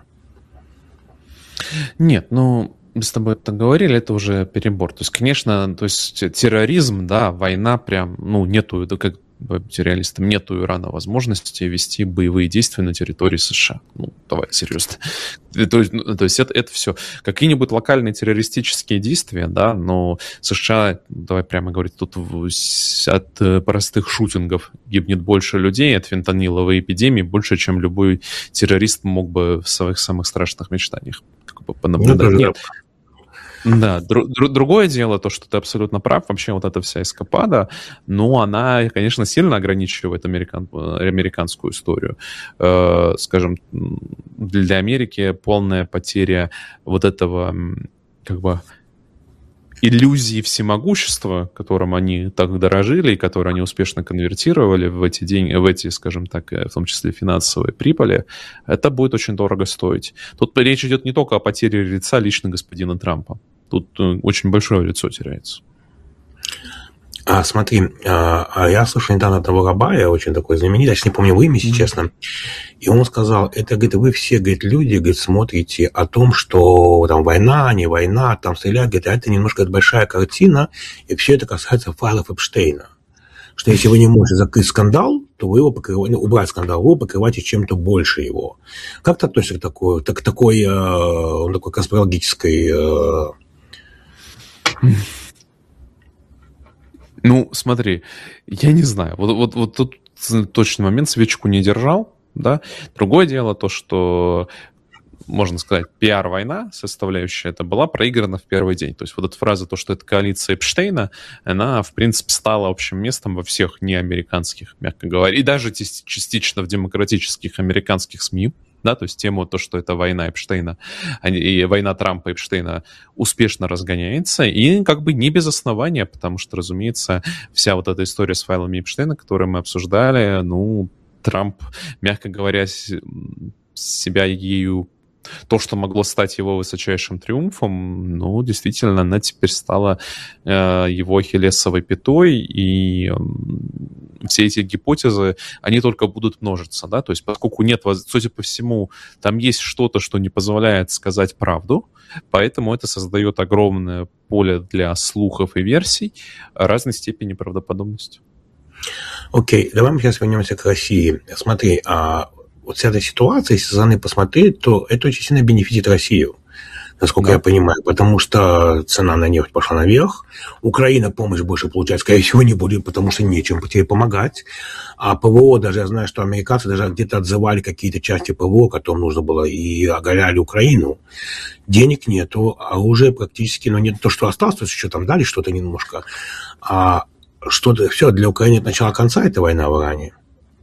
Нет, ну, мы с тобой это говорили, это уже перебор. То есть, конечно, то есть терроризм, да, война прям, ну, нету, это как террористам, нету у Ирана возможности вести боевые действия на территории США. Ну, давай, серьезно. То есть, ну, то есть это, это все. Какие-нибудь локальные террористические действия, да, но США, давай прямо говорить, тут от простых шутингов гибнет больше людей, от фентаниловой эпидемии больше, чем любой террорист мог бы в своих самых страшных мечтаниях как бы понаблюдать. Ну, Нет. Да, дру- дру- другое дело, то, что ты абсолютно прав, вообще вот эта вся эскапада, ну, она, конечно, сильно ограничивает американ- американскую историю. Э, скажем, для Америки полная потеря вот этого, м, как бы, иллюзии всемогущества, которым они так дорожили и которые они успешно конвертировали в эти деньги, в эти, скажем так, в том числе финансовые прибыли, это будет очень дорого стоить. Тут речь идет не только о потере лица лично господина Трампа. Тут э, очень большое лицо теряется. А, смотри, а, а я слышал недавно одного раба, очень такой знаменитый, я сейчас не помню его имя, если mm-hmm. честно, и он сказал, это, говорит, вы все, говорит, люди, говорит, смотрите о том, что там война, не война, там стреляют, говорит, а это немножко говорит, большая картина, и все это касается файлов Эпштейна. Что если вы не можете закрыть скандал, то вы его покрываете, убрать скандал, вы его покрываете чем-то больше его. Как ты относишься к такой, так, такой, э, он такой конспирологической... Э... Ну, смотри, я не знаю, вот, вот, вот тут точный момент, свечку не держал, да. Другое дело то, что, можно сказать, пиар-война составляющая, это была проиграна в первый день. То есть вот эта фраза, то, что это коалиция Эпштейна, она, в принципе, стала общим местом во всех неамериканских, мягко говоря, и даже частично в демократических американских СМИ. Да, то есть тему, то, что это война Эпштейна и война Трампа и Эпштейна успешно разгоняется, и как бы не без основания, потому что, разумеется, вся вот эта история с файлами Эпштейна, которую мы обсуждали, ну, Трамп, мягко говоря, себя ею, то, что могло стать его высочайшим триумфом, ну, действительно, она теперь стала э, его ахиллесовой пятой, и э, все эти гипотезы, они только будут множиться, да, то есть поскольку нет, судя по всему, там есть что-то, что не позволяет сказать правду, поэтому это создает огромное поле для слухов и версий разной степени правдоподобности. Окей, давай мы сейчас вернемся к России. Смотри, а вот вся эта ситуация, если со стороны посмотреть, то это очень сильно бенефитит Россию, насколько да. я понимаю, потому что цена на нефть пошла наверх, Украина помощь больше получать, скорее всего, не будет, потому что нечем ей помогать, а ПВО, даже я знаю, что американцы даже где-то отзывали какие-то части ПВО, которым нужно было, и оголяли Украину. Денег нету, оружия практически, ну, нет то, что осталось, то есть еще там дали что-то немножко, а что-то, все, для Украины от начала конца эта война в Иране?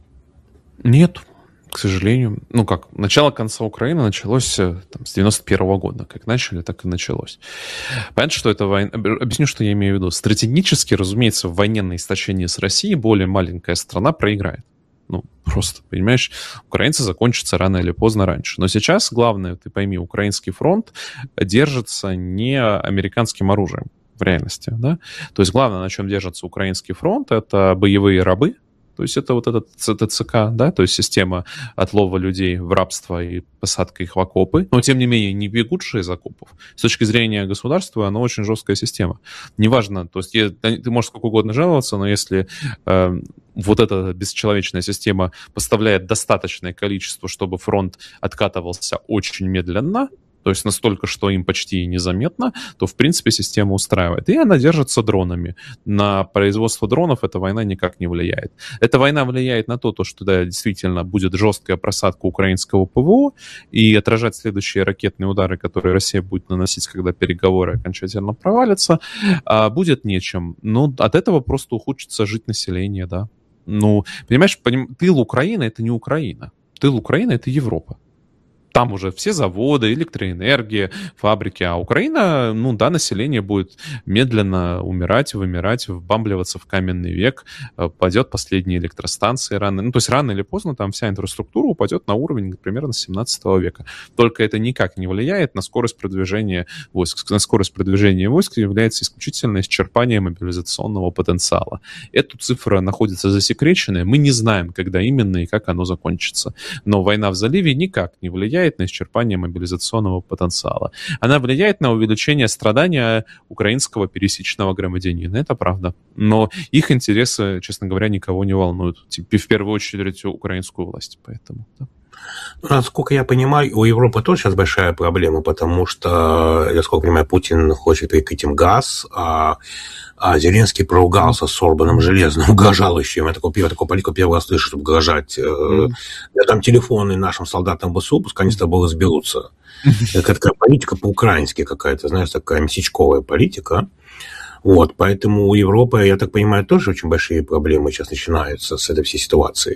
Нет. К сожалению, ну как, начало конца Украины началось там, с девяносто первого года. Как начали, так и началось. Понятно, что это война... Объясню, что я имею в виду. Стратегически, разумеется, в военное истощение с Россией более маленькая страна проиграет. Ну, просто, понимаешь, украинцы закончатся рано или поздно раньше. Но сейчас, главное, ты пойми, украинский фронт держится не американским оружием в реальности, да? То есть главное, на чем держится украинский фронт, это боевые рабы. То есть это вот этот ЦТЦК, да, то есть система отлова людей в рабство и посадка их в окопы, но тем не менее не бегут же из окопов. С точки зрения государства она очень жесткая система. Неважно, то есть ты можешь сколько угодно жаловаться, но если э, вот эта бесчеловечная система поставляет достаточное количество, чтобы фронт откатывался очень медленно, то есть настолько, что им почти незаметно, то, в принципе, система устраивает. И она держится дронами. На производство дронов эта война никак не влияет. Эта война влияет на то, что да, действительно будет жесткая просадка украинского ПВО и отражать следующие ракетные удары, которые Россия будет наносить, когда переговоры окончательно провалятся, будет нечем. Но от этого просто ухудшится жить население, да. Ну, понимаешь, тыл Украины — это не Украина. Тыл Украины — это Европа. Там уже все заводы, электроэнергия, фабрики, а Украина, ну да, население будет медленно умирать, вымирать, вбамбливаться в каменный век, упадет последние электростанции рано, ну то есть рано или поздно там вся инфраструктура упадет на уровень примерно семнадцатого века. Только это никак не влияет на скорость продвижения войск. На скорость продвижения войск является исключительно исчерпание мобилизационного потенциала. Эта цифра находится засекреченная, мы не знаем, когда именно и как оно закончится. Но война в заливе никак не влияет на исчерпание мобилизационного потенциала. Она влияет на увеличение страдания украинского пересечного громадянина. Это правда. Но их интересы, честно говоря, никого не волнуют. В первую очередь украинскую власть. Поэтому, да. Насколько я понимаю, у Европы тоже сейчас большая проблема, потому что, насколько я понимаю, Путин хочет прекратить им газ, а, а Зеленский поругался с Орбаном железно, угрожал еще. Я такую, я такую политику первый раз слышу, чтобы угрожать. Mm. Я дам телефоны нашим солдатам ВСУ, пускай они с тобой разберутся. Это такая политика по-украински какая-то, знаешь, такая местечковая политика. Вот, поэтому у Европы, я так понимаю, тоже очень большие проблемы сейчас начинаются с этой всей ситуацией.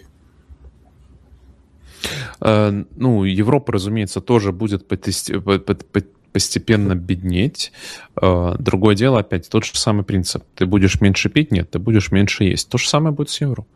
Ну, Европа, разумеется, тоже будет постепенно беднеть. Другое дело, опять, тот же самый принцип. Ты будешь меньше пить? Нет, ты будешь меньше есть. То же самое будет с Европой.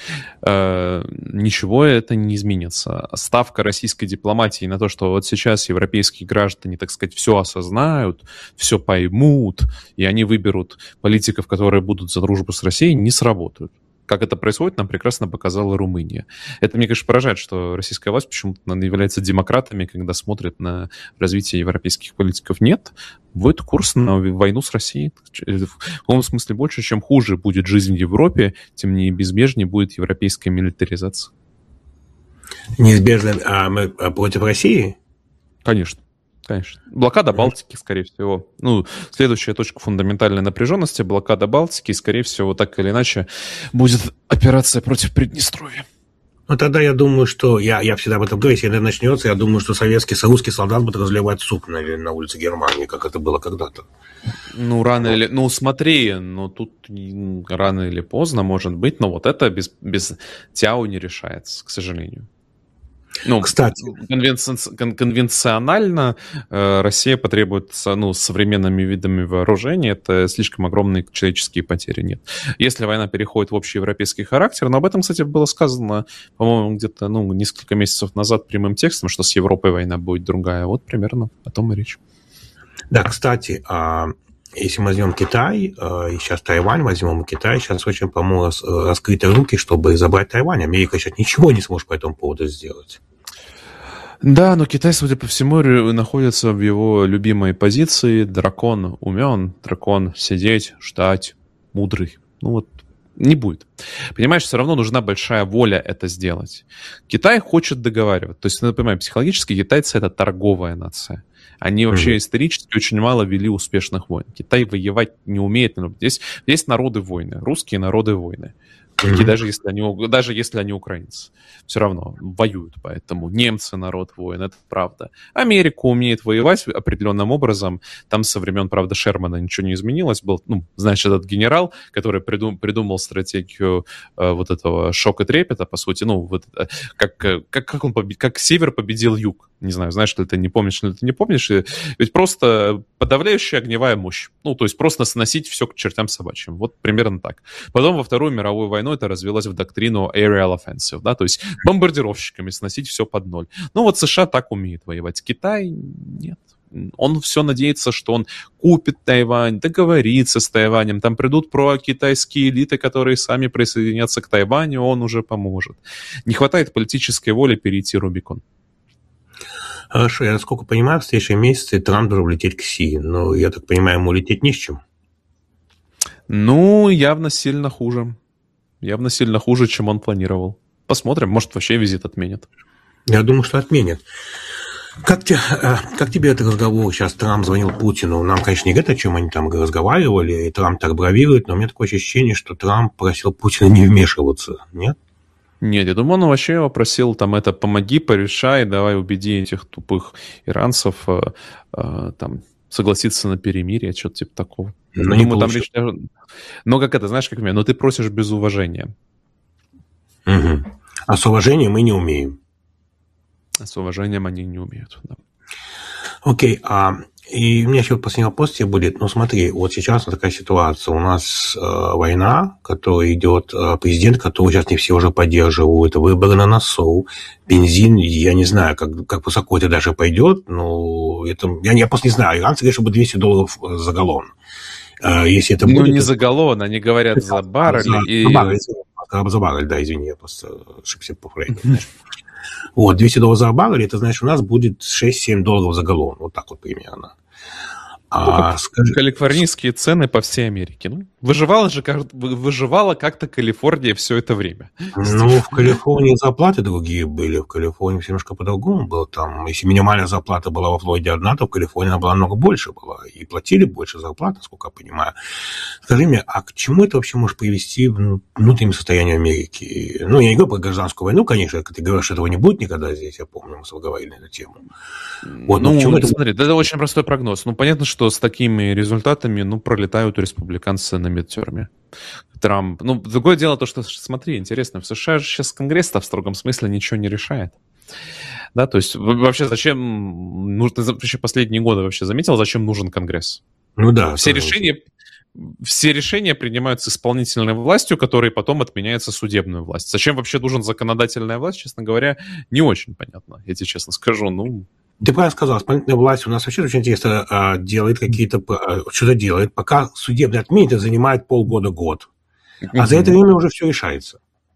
Ничего это не изменится. Ставка российской дипломатии на то, что вот сейчас европейские граждане, так сказать, все осознают, все поймут, и они выберут политиков, которые будут за дружбу с Россией, не сработают. Как это происходит, нам прекрасно показала Румыния. Это, мне, конечно, поражает, что российская власть почему-то является демократами, когда смотрит на развитие европейских политиков. Нет, вводит курс на войну с Россией. В каком смысле больше, чем хуже будет жизнь в Европе, тем неизбежнее будет европейская милитаризация. Неизбежно? А мы против России? Конечно. Конечно. Блокада Балтики, скорее всего. Ну, следующая точка фундаментальной напряженности — блокада Балтики, и, скорее всего, так или иначе, будет операция против Приднестровья. Ну, тогда я думаю, что... Я, я всегда об этом говорю, если это начнется, я думаю, что советский, русский солдат будет разливать суп на, на улице Германии, как это было когда-то. Ну, рано или... Ну, смотри, ну, тут рано или поздно, может быть, но вот это без, без ТЯУ не решается, к сожалению. Ну, кстати, конвенци... конвенционально э, Россия потребует ну, современными видами вооружения, это слишком огромные человеческие потери. Нет. Если война переходит в общеевропейский характер, но об этом, кстати, было сказано, по-моему, где-то ну, несколько месяцев назад прямым текстом, что с Европой война будет другая. Вот примерно о том и речь. Да, кстати, если мы возьмем Китай, и сейчас Тайвань возьмем, Китай сейчас очень, по-моему, раскрыты руки, чтобы забрать Тайвань. Америка сейчас ничего не сможет по этому поводу сделать. Да, но Китай, судя по всему, находится в его любимой позиции. Дракон умен, дракон сидеть, ждать, мудрый. Ну вот, не будет. Понимаешь, все равно нужна большая воля это сделать. Китай хочет договариваться. То есть, ну, понимаем, психологически китайцы — это торговая нация. Они вообще mm-hmm. исторически очень мало вели успешных войн. Китай воевать не умеет. Здесь есть народы войны, русские народы войны. Mm-hmm. Даже, если они, даже если они украинцы. Все равно воюют, поэтому немцы народ воин, это правда. Америка умеет воевать определенным образом. Там со времен, правда, Шермана ничего не изменилось. Был, ну, знаешь, этот генерал, который придум, придумал стратегию э, вот этого шок и трепета, по сути, ну, вот, э, как, как, как, он побед... как север победил юг. Не знаю, знаешь, что ты не помнишь, что ты не помнишь. Ведь просто подавляющая огневая мощь. Ну, то есть просто сносить все к чертям собачьим. Вот примерно так. Потом во Вторую мировую войну это развилось в доктрину aerial offensive, да, то есть бомбардировщиками сносить все под ноль. Ну вот США так умеет воевать. Китай нет. Он все надеется, что он купит Тайвань, договорится с Тайванем, там придут прокитайские элиты, которые сами присоединятся к Тайваню, он уже поможет. Не хватает политической воли перейти Рубикон. Хорошо, я насколько понимаю, в следующем месяце Трамп должен улететь к Си, но я так понимаю, ему лететь не с чем. Ну, явно сильно хуже. Явно сильно хуже, чем он планировал. Посмотрим, может, вообще визит отменят. Я думаю, что отменят. Как, те, как тебе этот разговор? Сейчас Трамп звонил Путину. Нам, конечно, не говорят, о чем они там разговаривали, и Трамп так бравирует, но у меня такое ощущение, что Трамп просил Путина не вмешиваться, нет? Нет, я думаю, он вообще его просил, там, это, помоги, порешай, давай убеди этих тупых иранцев, э, э, там, согласиться на перемирие, что-то типа такого. Но, думаю, там речь... Но как это, знаешь, как меня, но ты просишь без уважения. Угу. А с уважением мы не умеем. А с уважением они не умеют, да. Окей, а и у меня еще последний вопрос тебе будет. Ну, смотри, вот сейчас такая ситуация. У нас э, война, которая идет, э, президент, который сейчас не все уже поддерживают, выборы на носу, бензин, я не знаю, как, как высоко это даже пойдет, но это, я, я просто не знаю. Иранцы говорят, что будет двести долларов за галлон. Э, если это ну, будет, не это... за галлон, они говорят это, за баррель. За, и... за, баррель, за баррель, да, извини, я просто ошибся по фрейму. Вот, двести долларов за баррель, это значит, у нас будет шесть-семь долларов за галлон. Вот так вот примерно. А, ну, скажи... Калифорнийские цены по всей Америке. Ну, выживала же выживала как-то Калифорния все это время. Ну, в Калифорнии зарплаты другие были. В Калифорнии все немножко по-другому было. Там, если минимальная зарплата была во Флориде одна, то в Калифорнии она была намного больше была. И платили больше зарплаты, насколько я понимаю. Скажи мне, а к чему это вообще может привести в внутреннем состоянии Америки? Ну, я не говорю про гражданскую войну, конечно, ты говоришь, что этого не будет никогда здесь, я помню, мы разговаривали на эту тему. Вот, ну, ну это... смотри, это очень простой прогноз. Ну, понятно, что с такими результатами, ну, пролетают республиканцы на мидтерме. Трамп. Ну, другое дело то, что, смотри, интересно, в США же сейчас Конгресс-то в строгом смысле ничего не решает. Да, то есть вообще зачем, ну, ты вообще последние годы вообще заметил, зачем нужен Конгресс? Ну да. Все решения, все решения принимаются исполнительной властью, которые потом отменяются судебной властью. Зачем вообще нужен законодательная власть, честно говоря, не очень понятно, я тебе честно скажу, ну... Ты правильно сказал, исполнительная власть у нас вообще очень интересно делает какие-то, что-то делает, пока судебный отменит, это занимает полгода-год. А за это время уже все решается.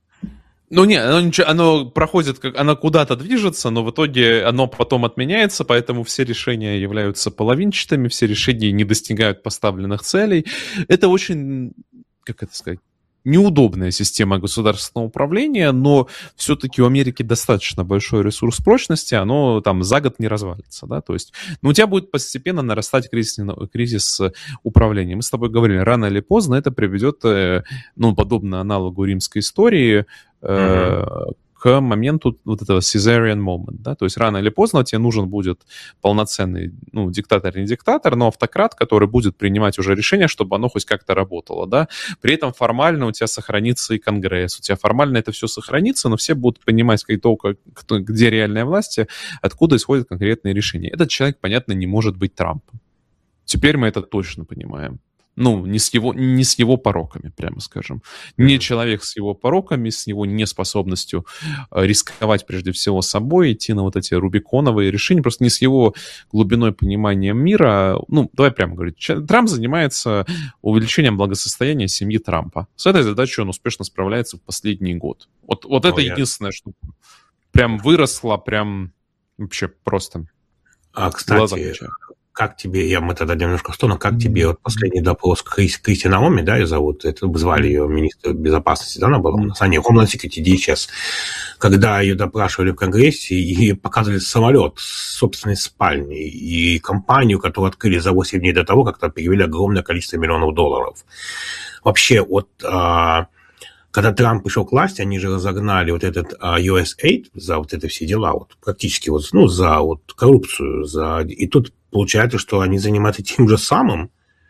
Ну, нет, оно, оно проходит, как оно куда-то движется, но в итоге оно потом отменяется, поэтому все решения являются половинчатыми, все решения не достигают поставленных целей. Это очень, как это сказать, неудобная система государственного управления, но все-таки у Америки достаточно большой ресурс прочности, оно там за год не развалится, да, то есть, ну, у тебя будет постепенно нарастать кризис, кризис управления. Мы с тобой говорили, рано или поздно это приведет, ну, подобно аналогу римской истории, mm-hmm. к моменту вот этого Caesarean moment, да, то есть рано или поздно тебе нужен будет полноценный, ну, диктатор, не диктатор, но автократ, который будет принимать уже решение, чтобы оно хоть как-то работало, да, при этом формально у тебя сохранится и Конгресс, у тебя формально это все сохранится, но все будут понимать, как только, где реальная власть, откуда исходят конкретные решения. Этот человек, понятно, не может быть Трампом. Теперь мы это точно понимаем. Ну, не с его, не с его пороками, прямо скажем. Не человек с его пороками, с его неспособностью рисковать прежде всего собой, идти на вот эти рубиконовые решения, просто не с его глубиной понимания мира. Ну, давай прямо говорить. Трамп занимается увеличением благосостояния семьи Трампа. С этой задачей он успешно справляется в последний год. Вот, вот это О, единственное, я... что прям выросло, прям вообще просто. А, кстати... Как тебе, я мы тогда немножко в сторону, как тебе вот последний допрос Крис, Кристи Наоми, да, ее зовут, это звали ее министр безопасности, да, она была у нас, а не Homeland Security ди эйч эс, когда ее допрашивали в Конгрессе и показывали самолет собственной спальни и компанию, которую открыли за восемь дней до того, как там перевели огромное количество миллионов долларов. Вообще, вот... А, когда Трамп пришел к власти, они же разогнали вот этот uh, ю эс эйд за вот это все дела, вот практически вот, ну, за вот коррупцию, за... и тут получается, что они занимаются тем же самым,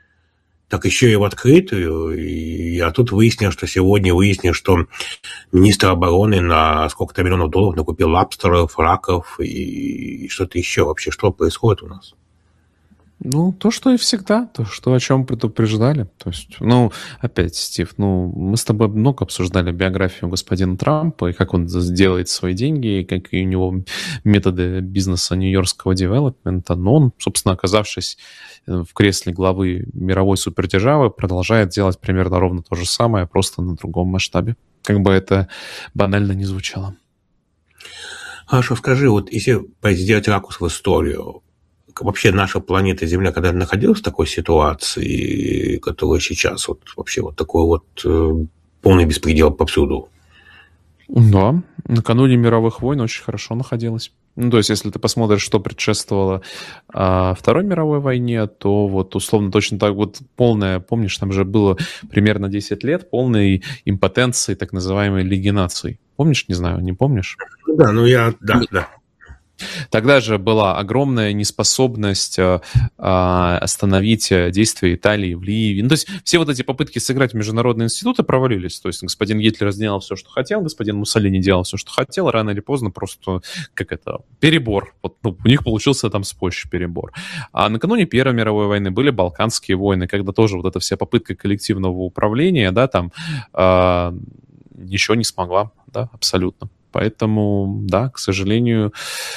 так еще и в открытую, и... а тут выяснилось, что сегодня выяснилось, что министр обороны на сколько-то миллионов долларов накупил лобстеров, раков и, и что-то еще вообще, что происходит у нас? Ну, то, что и всегда, то, что о чем предупреждали. То есть, ну, опять, Стив, ну, мы с тобой много обсуждали биографию господина Трампа, и как он делает свои деньги, и какие у него методы бизнеса нью-йоркского девелопмента. Но он, собственно, оказавшись в кресле главы мировой супердержавы, продолжает делать примерно ровно то же самое, просто на другом масштабе. Как бы это банально не звучало. Хорошо, скажи, вот если сделать ракурс в историю, вообще наша планета Земля, когда находилась в такой ситуации, которая сейчас вот вообще вот такой вот э, полный беспредел повсюду? Да, накануне мировых войн очень хорошо находилась. Ну, то есть, если ты посмотришь, что предшествовало а, Второй мировой войне, то вот условно точно так вот полная, помнишь, там же было примерно десять лет полной импотенции, так называемой Лиги наций. Помнишь, не знаю, не помнишь? Да, ну я, да, да. Тогда же была огромная неспособность э, остановить действия Италии в Ливии. Ну, то есть все вот эти попытки сыграть в международные институты провалились. То есть господин Гитлер сделал все, что хотел, господин Муссолини делал все, что хотел. Рано или поздно просто, как это, перебор. Вот, ну, у них получился там спорщий перебор. А накануне Первой мировой войны были Балканские войны, когда тоже вот эта вся попытка коллективного управления, да, там э, еще не смогла, да, абсолютно. Поэтому, да, к сожалению,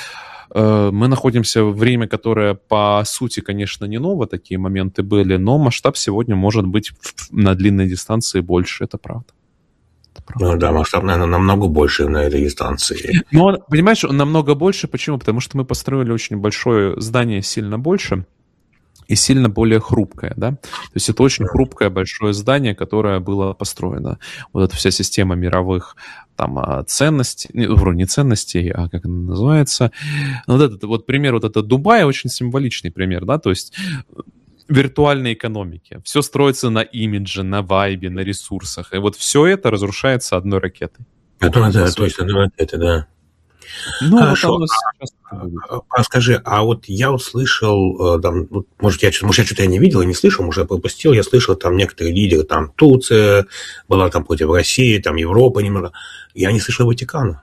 мы находимся в время, которое, по сути, конечно, не ново, такие моменты были, но масштаб сегодня может быть на длинной дистанции больше, это правда. Это правда. Ну да, масштаб, наверное, намного больше на этой дистанции. Но, понимаешь, он намного больше, почему? Потому что мы построили очень большое здание, сильно больше, и сильно более хрупкое, да, то есть это очень хрупкое большое здание, которое было построено. Вот эта вся система мировых там ценностей, не, не ценностей, а как она называется, вот этот вот пример, вот это Дубай, очень символичный пример, да, то есть виртуальной экономики. Все строится на имидже, на вайбе, на ресурсах, и вот все это разрушается одной ракетой. Это, вот, да, точно, одной ракетой, да. Ну, хорошо. Вот а, а скажи, а вот я услышал, там, может, я, может, я что-то я не видел, не слышал, может, я пропустил, я слышал, там некоторые лидеры, там, Турция была там против России, там, Европа немного. Я не слышал Ватикана.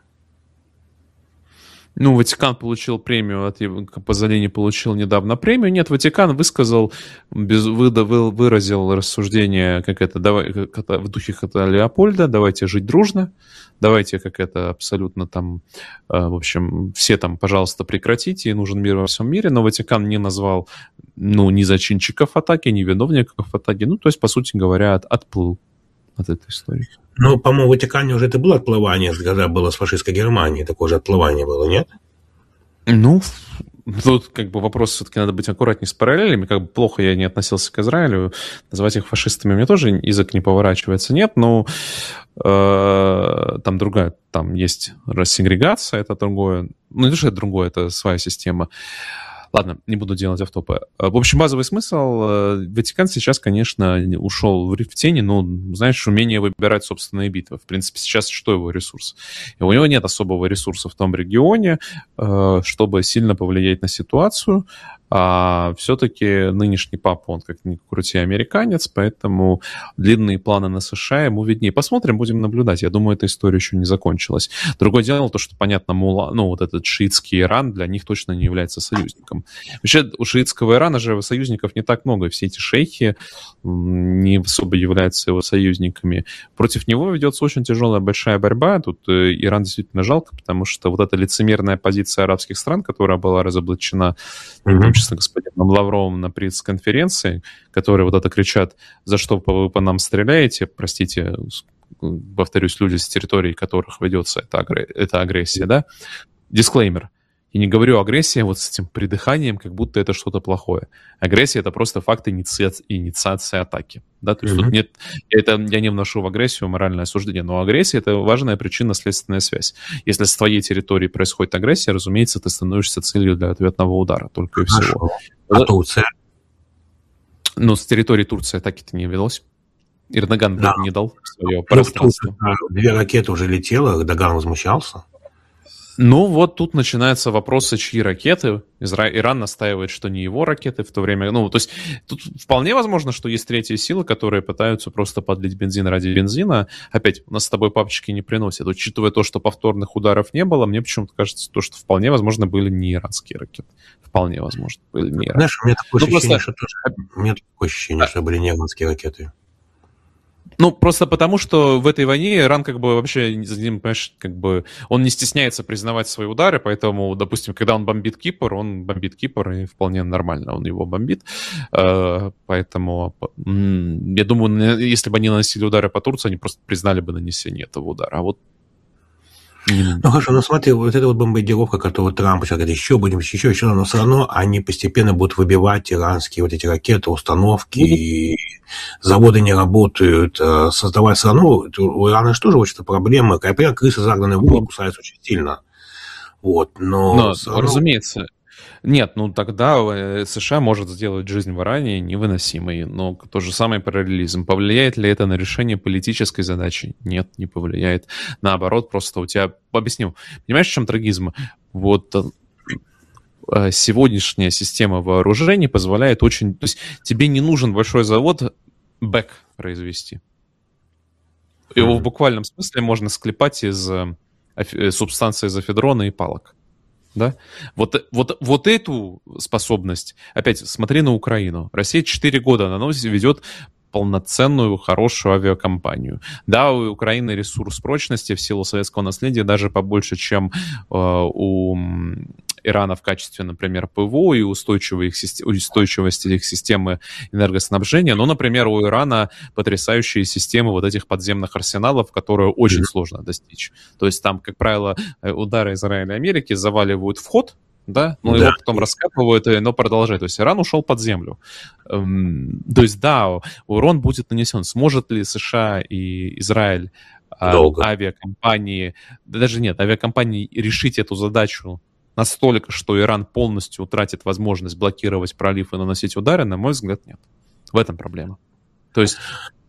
Ну, Ватикан получил премию, от Пазолини получил недавно премию. Нет, Ватикан высказал, без, выразил рассуждение, как это, давай, как это, в духе кота Леопольда, давайте жить дружно, давайте, как это, абсолютно там, в общем, все там, пожалуйста, прекратите, и нужен мир во всем мире, но Ватикан не назвал, ну, ни зачинщиков атаки, ни виновников атаки, ну, то есть, по сути говоря, от, отплыл от этой истории. Ну, по-моему, в Ватикане уже это было отплывание, когда было с фашистской Германией, такое же отплывание было, нет? Ну, тут как бы вопрос все-таки надо быть аккуратнее с параллелями, как бы плохо я не относился к Израилю, называть их фашистами мне тоже язык не поворачивается, нет, но э, там другая, там есть рассегрегация, это другое, ну не то, что это другое, это своя система. Ладно, не буду делать автопы. В общем, базовый смысл. Ватикан сейчас, конечно, ушел в тени, но, знаешь, умение выбирать собственные битвы. В принципе, сейчас что его ресурс? И у него нет особого ресурса в том регионе, чтобы сильно повлиять на ситуацию. А все-таки нынешний папа, он как ни крути американец, поэтому длинные планы на США ему виднее. Посмотрим, будем наблюдать. Я думаю, эта история еще не закончилась. Другое дело, то, что, понятно, мула, ну, вот этот шиитский Иран для них точно не является союзником. Вообще, у шиитского Ирана же союзников не так много. Все эти шейхи не особо являются его союзниками. Против него ведется очень тяжелая большая борьба. Тут Иран действительно жалко, потому что вот эта лицемерная позиция арабских стран, которая была разоблачена, mm-hmm. в том числе господином Лавровым на пресс-конференции, которые вот это кричат, за что вы по нам стреляете, простите, повторюсь, люди с территории которых ведется эта, агр... эта агрессия, да? Дисклеймер. Я не говорю агрессия вот с этим придыханием, как будто это что-то плохое. Агрессия — это просто факт инициации, инициации атаки. Да? То есть mm-hmm. тут нет, это, я не вношу в агрессию моральное осуждение, но агрессия — это важная причинно-следственная связь. Если с твоей территории происходит агрессия, разумеется, ты становишься целью для ответного удара, только и всего. А Турция? Ну, с территории Турции атаки-то не велось. Эрдоган да. не дал свое пространство. Ну, две ракеты уже летело, Эрдоган возмущался. Ну, вот тут начинаются вопросы, чьи ракеты. Изра... Иран настаивает, что не его ракеты в то время. Ну, то есть тут вполне возможно, что есть третьи силы, которые пытаются просто подлить бензин ради бензина. Опять, у нас с тобой папочки не приносят. Учитывая то, что повторных ударов не было, мне почему-то кажется, то, что вполне возможно были не иранские ракеты. Вполне возможно были не иранские. Знаешь, у меня такое ну, ощущение, просто... что, у меня такое ощущение, что были не иранские ракеты. Ну, просто потому, что в этой войне Иран как бы вообще, понимаешь, как бы он не стесняется признавать свои удары, поэтому, допустим, когда он бомбит Кипр, он бомбит Кипр, и вполне нормально он его бомбит. Поэтому, я думаю, если бы они наносили удары по Турции, они просто признали бы нанесение этого удара. А вот Ну хорошо, но смотри, вот эта вот бомбардировка, которую Трамп сейчас говорит, еще будем, еще, еще, но все равно они постепенно будут выбивать иранские вот эти ракеты, установки, mm-hmm. и заводы не работают, создавать все равно, у Ирана же тоже очень проблемы, например, крысы загнанные в угол кусаются очень сильно. Вот, но... но равно... разумеется. Нет, ну тогда США может сделать жизнь в Иране невыносимой, но то же самое параллелизм. Повлияет ли это на решение политической задачи? Нет, не повлияет. Наоборот, просто у тебя... Объясню. Понимаешь, в чем трагизм? Вот сегодняшняя система вооружений позволяет очень... То есть тебе не нужен большой завод бэк произвести. Его mm-hmm. в буквальном смысле можно склепать из субстанции изофедрона и палок. Да? Вот, вот, вот эту способность, опять смотри на Украину. Россия четыре года наносит, ведет полноценную, хорошую авиакомпанию. Да, у Украины ресурс прочности в силу советского наследия даже побольше, чем э, у Ирана в качестве, например, ПВО и устойчивости, устойчивости их системы энергоснабжения. Но, например, у Ирана потрясающие системы вот этих подземных арсеналов, которые очень mm-hmm. сложно достичь. То есть там, как правило, удары Израиля и Америки заваливают вход да? Но Да. его потом раскапывают, и оно продолжает. То есть Иран ушел под землю. Эм, то есть, да, урон будет нанесен. Сможет ли США и Израиль, а, Долго. авиакомпании, да даже нет, авиакомпании решить эту задачу настолько, что Иран полностью утратит возможность блокировать пролив и наносить удары? На мой взгляд, нет. В этом проблема. То есть...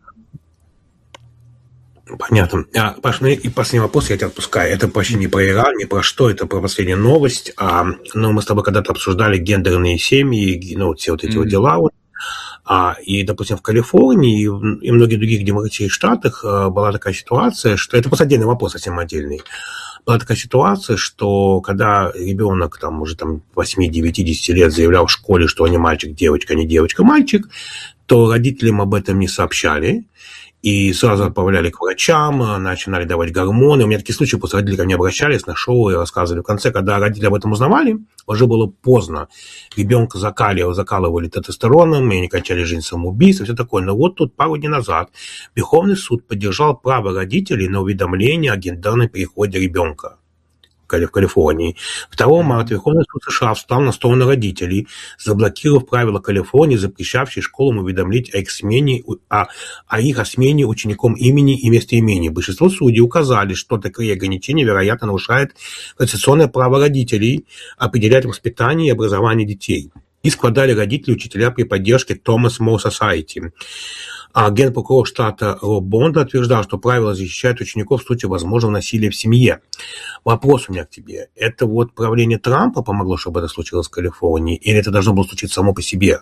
Понятно. А, Паш, ну и последний вопрос, я тебя отпускаю. Это почти не про Иран, не про что, это про последнюю новость. А, ну, мы с тобой когда-то обсуждали гендерные семьи, ну, вот все вот эти mm-hmm. вот дела. Вот. А, и, допустим, в Калифорнии и, в, и многих других демократических штатах а, была такая ситуация, что... Это просто отдельный вопрос, совсем отдельный. Была такая ситуация, что когда ребенок там, уже там, восемь-девять-десять лет заявлял в школе, что они мальчик-девочка, а не девочка-мальчик, то родителям об этом не сообщали. И сразу отправляли к врачам, начинали давать гормоны. У меня такие случаи, после родители ко мне обращались на шоу и рассказывали. В конце, когда родители об этом узнавали, уже было поздно. Ребенка закаливали, закалывали тестостероном, и они кончали жизнь самоубийством, все такое. Но вот тут пару дней назад Верховный суд поддержал право родителей на уведомление о гендерном переходе ребенка в Калифорнии. второго марта Верховный суд США встал на сторону родителей, заблокировав правила Калифорнии, запрещавшие школам уведомлять о их смене, о, о их о смене учеником имени и местоимения. Большинство судей указали, что такие ограничения, вероятно, нарушают конституционное право родителей определять воспитание и образование детей. Иск подали родители и учителя при поддержке Thomas More Society. А генпрокурор штата Роб Бонда утверждал, что правила защищают учеников в случае возможного насилия в семье. Вопрос у меня к тебе. Это вот правление Трампа помогло, чтобы это случилось в Калифорнии, или это должно было случиться само по себе?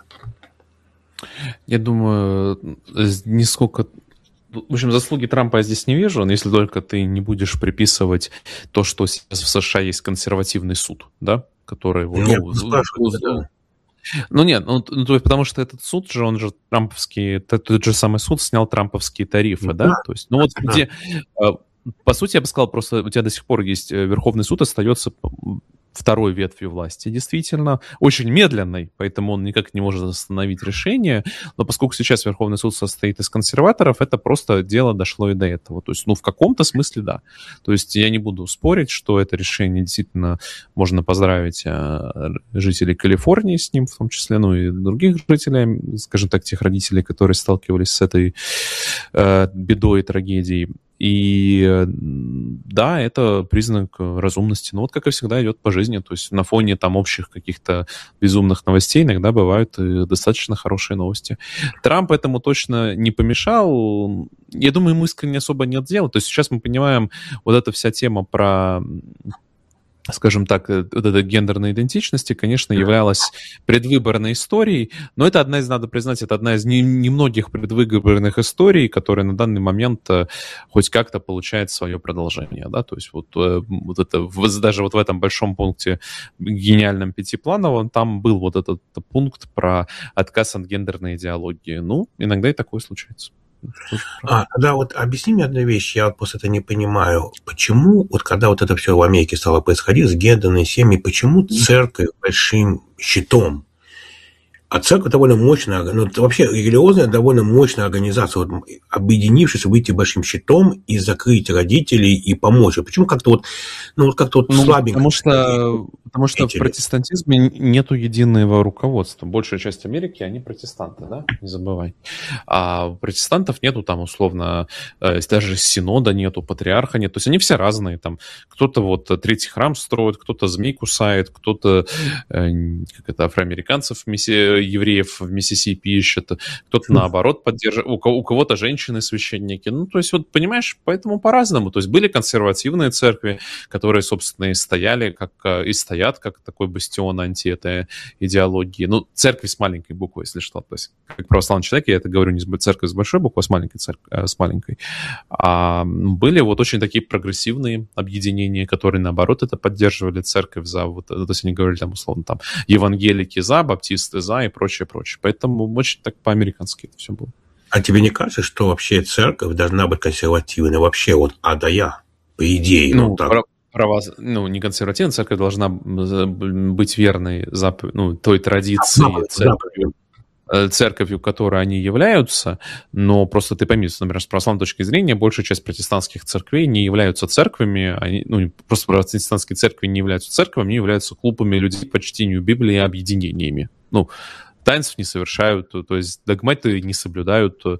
Я думаю, нисколько... В общем, заслуги Трампа я здесь не вижу, если только ты не будешь приписывать то, что сейчас в США есть консервативный суд, да, который... Нет, ну, спрашиваю, да. Ну нет, ну, ну потому что этот суд же, он же трамповский, тот же самый суд снял трамповские тарифы, да? Да. То есть, ну вот где, по сути, я бы сказал, просто у тебя до сих пор есть Верховный суд, остается второй ветвью власти, действительно, очень медленной, поэтому он никак не может остановить решение, но поскольку сейчас Верховный суд состоит из консерваторов, это просто дело дошло и до этого. То есть, ну, в каком-то смысле, да. То есть я не буду спорить, что это решение действительно можно поздравить жителей Калифорнии с ним, в том числе, ну, и других жителей, скажем так, тех родителей, которые сталкивались с этой э, бедой и трагедией. И да, это признак разумности. Ну вот как и всегда идет по жизни. То есть на фоне там общих каких-то безумных новостей иногда бывают достаточно хорошие новости. Трамп этому точно не помешал. Я думаю, ему искренне особо нет дела. То есть сейчас мы понимаем, вот эта вся тема про... скажем так, вот эта гендерная идентичность, конечно, являлась предвыборной историей, но это одна из, надо признать, это одна из немногих предвыборных историй, которая на данный момент хоть как-то получает свое продолжение, да, то есть вот, вот это, даже вот в этом большом пункте гениальном пятиплановом, там был вот этот пункт про отказ от гендерной идеологии. Ну, иногда и такое случается. А, да, вот объясни мне одну вещь, я вот после этого не понимаю, почему, вот когда вот это все в Америке стало происходить с гендерной семьей, почему церковь большим щитом? А церковь довольно мощная, ну, вообще религиозная довольно мощная организация, вот, объединившись, выйти большим щитом и закрыть родителей и помочь. Почему как-то вот, ну, вот как-то вот ну, слабенько? Потому что, потому что в протестантизме нету единого руководства. Большая часть Америки, они протестанты, да, не забывай. А у протестантов нету там, условно, даже синода нету, патриарха нет. То есть они все разные. Там кто-то вот третий храм строит, кто-то змей кусает, кто-то, как это, афроамериканцев вместе евреев в Миссисипи ищет, кто-то наоборот поддерживает, у, у кого-то женщины-священники. Ну, то есть, вот, понимаешь, поэтому по-разному. То есть были консервативные церкви, которые, собственно, и стояли, как, и стоят, как такой бастион анти этой идеологии. Ну, церкви с маленькой буквы, если что. То есть, как православный человек, я это говорю не с церковь с большой буквы, а с маленькой церковь, с маленькой. А были вот очень такие прогрессивные объединения, которые, наоборот, это поддерживали церковь за, вот, то есть они говорили там, условно, там, евангелики за, баптисты за, и прочее, прочее. Поэтому очень так по-американски это все было. А тебе не кажется, что вообще церковь должна быть консервативной? Вообще вот а да я, по идее. Ну, вот так. Про, права, ну, не консервативная, церковь должна быть верной зап, ну, той традиции. Заповедь, заповедь. церковью, которой они являются, но просто ты пойми, например, с православной точки зрения, большая часть протестантских церквей не являются церквями, они, ну, просто протестантские церкви не являются церквями, они являются клубами людей по чтению Библии и объединениями. Ну, таинств не совершают, то есть догматы не соблюдают, э,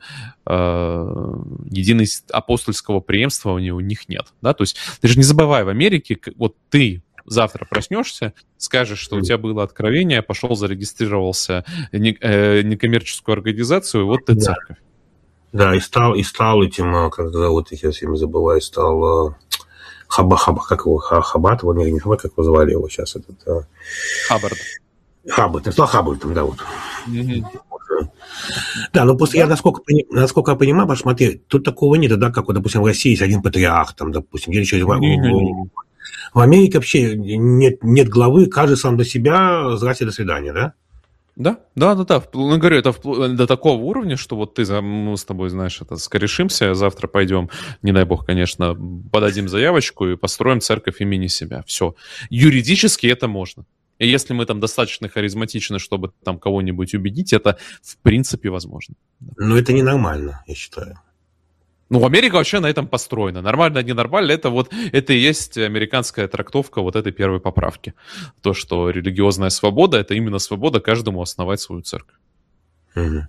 единого апостольского преемствования у них нет, да, то есть ты же не забывай, в Америке, вот ты завтра проснешься, скажешь, что у тебя было откровение, пошел, зарегистрировался в некоммерческую организацию, и вот ты церковь. Да, и стал, и стал этим, как зовут, я все время забываю, стал Хаба, Хаба, как его, Хабат, вот не Хабат, как его звали его сейчас, этот... Хаббард. Хаббард, стал Хаббардом, да, вот. Mm-hmm. Да, но просто да? я, насколько, насколько я понимаю, посмотри, тут такого нет, да, как, вот, допустим, в России есть один патриарх, там, допустим, или что-то... Mm-hmm. В Америке вообще нет, нет главы, каждый сам до себя, здрасте, до свидания, да? Да, да, да, да. Ну, говорю, это до такого уровня, что вот ты, мы с тобой, знаешь, это скорешимся, завтра пойдем, не дай бог, конечно, подадим заявочку и построим церковь имени себя. Все. Юридически это можно. И если мы там достаточно харизматичны, чтобы там кого-нибудь убедить, это в принципе возможно. Но это ненормально, я считаю. Ну, Америка вообще на этом построена. Нормально, ненормально, это вот, это и есть американская трактовка вот этой первой поправки. То, что религиозная свобода, это именно свобода каждому основать свою церковь. Угу.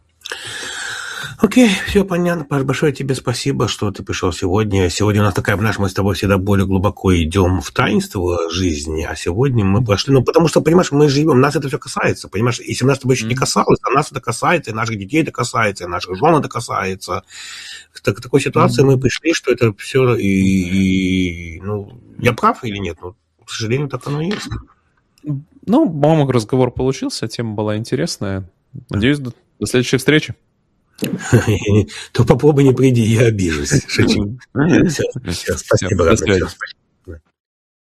Окей, все понятно. Паш, большое тебе спасибо, что ты пришел сегодня. Сегодня у нас такая, знаешь, мы с тобой всегда более глубоко идем в таинство жизни, а сегодня мы пошли, ну, потому что, понимаешь, мы живем, нас это все касается, понимаешь, если нас с тобой еще не касалось, а нас это касается, и наших детей это касается, и наших жен это касается. К такой ситуации мы пришли, что это все, и, и, ну, я прав или нет? Ну, к сожалению, так оно и есть. Ну, по-моему, разговор получился, тема была интересная. Надеюсь, до, до следующей встречи. То попробуй не приди, я обижусь. Шучу. Все, все, спасибо. Все, до свидания.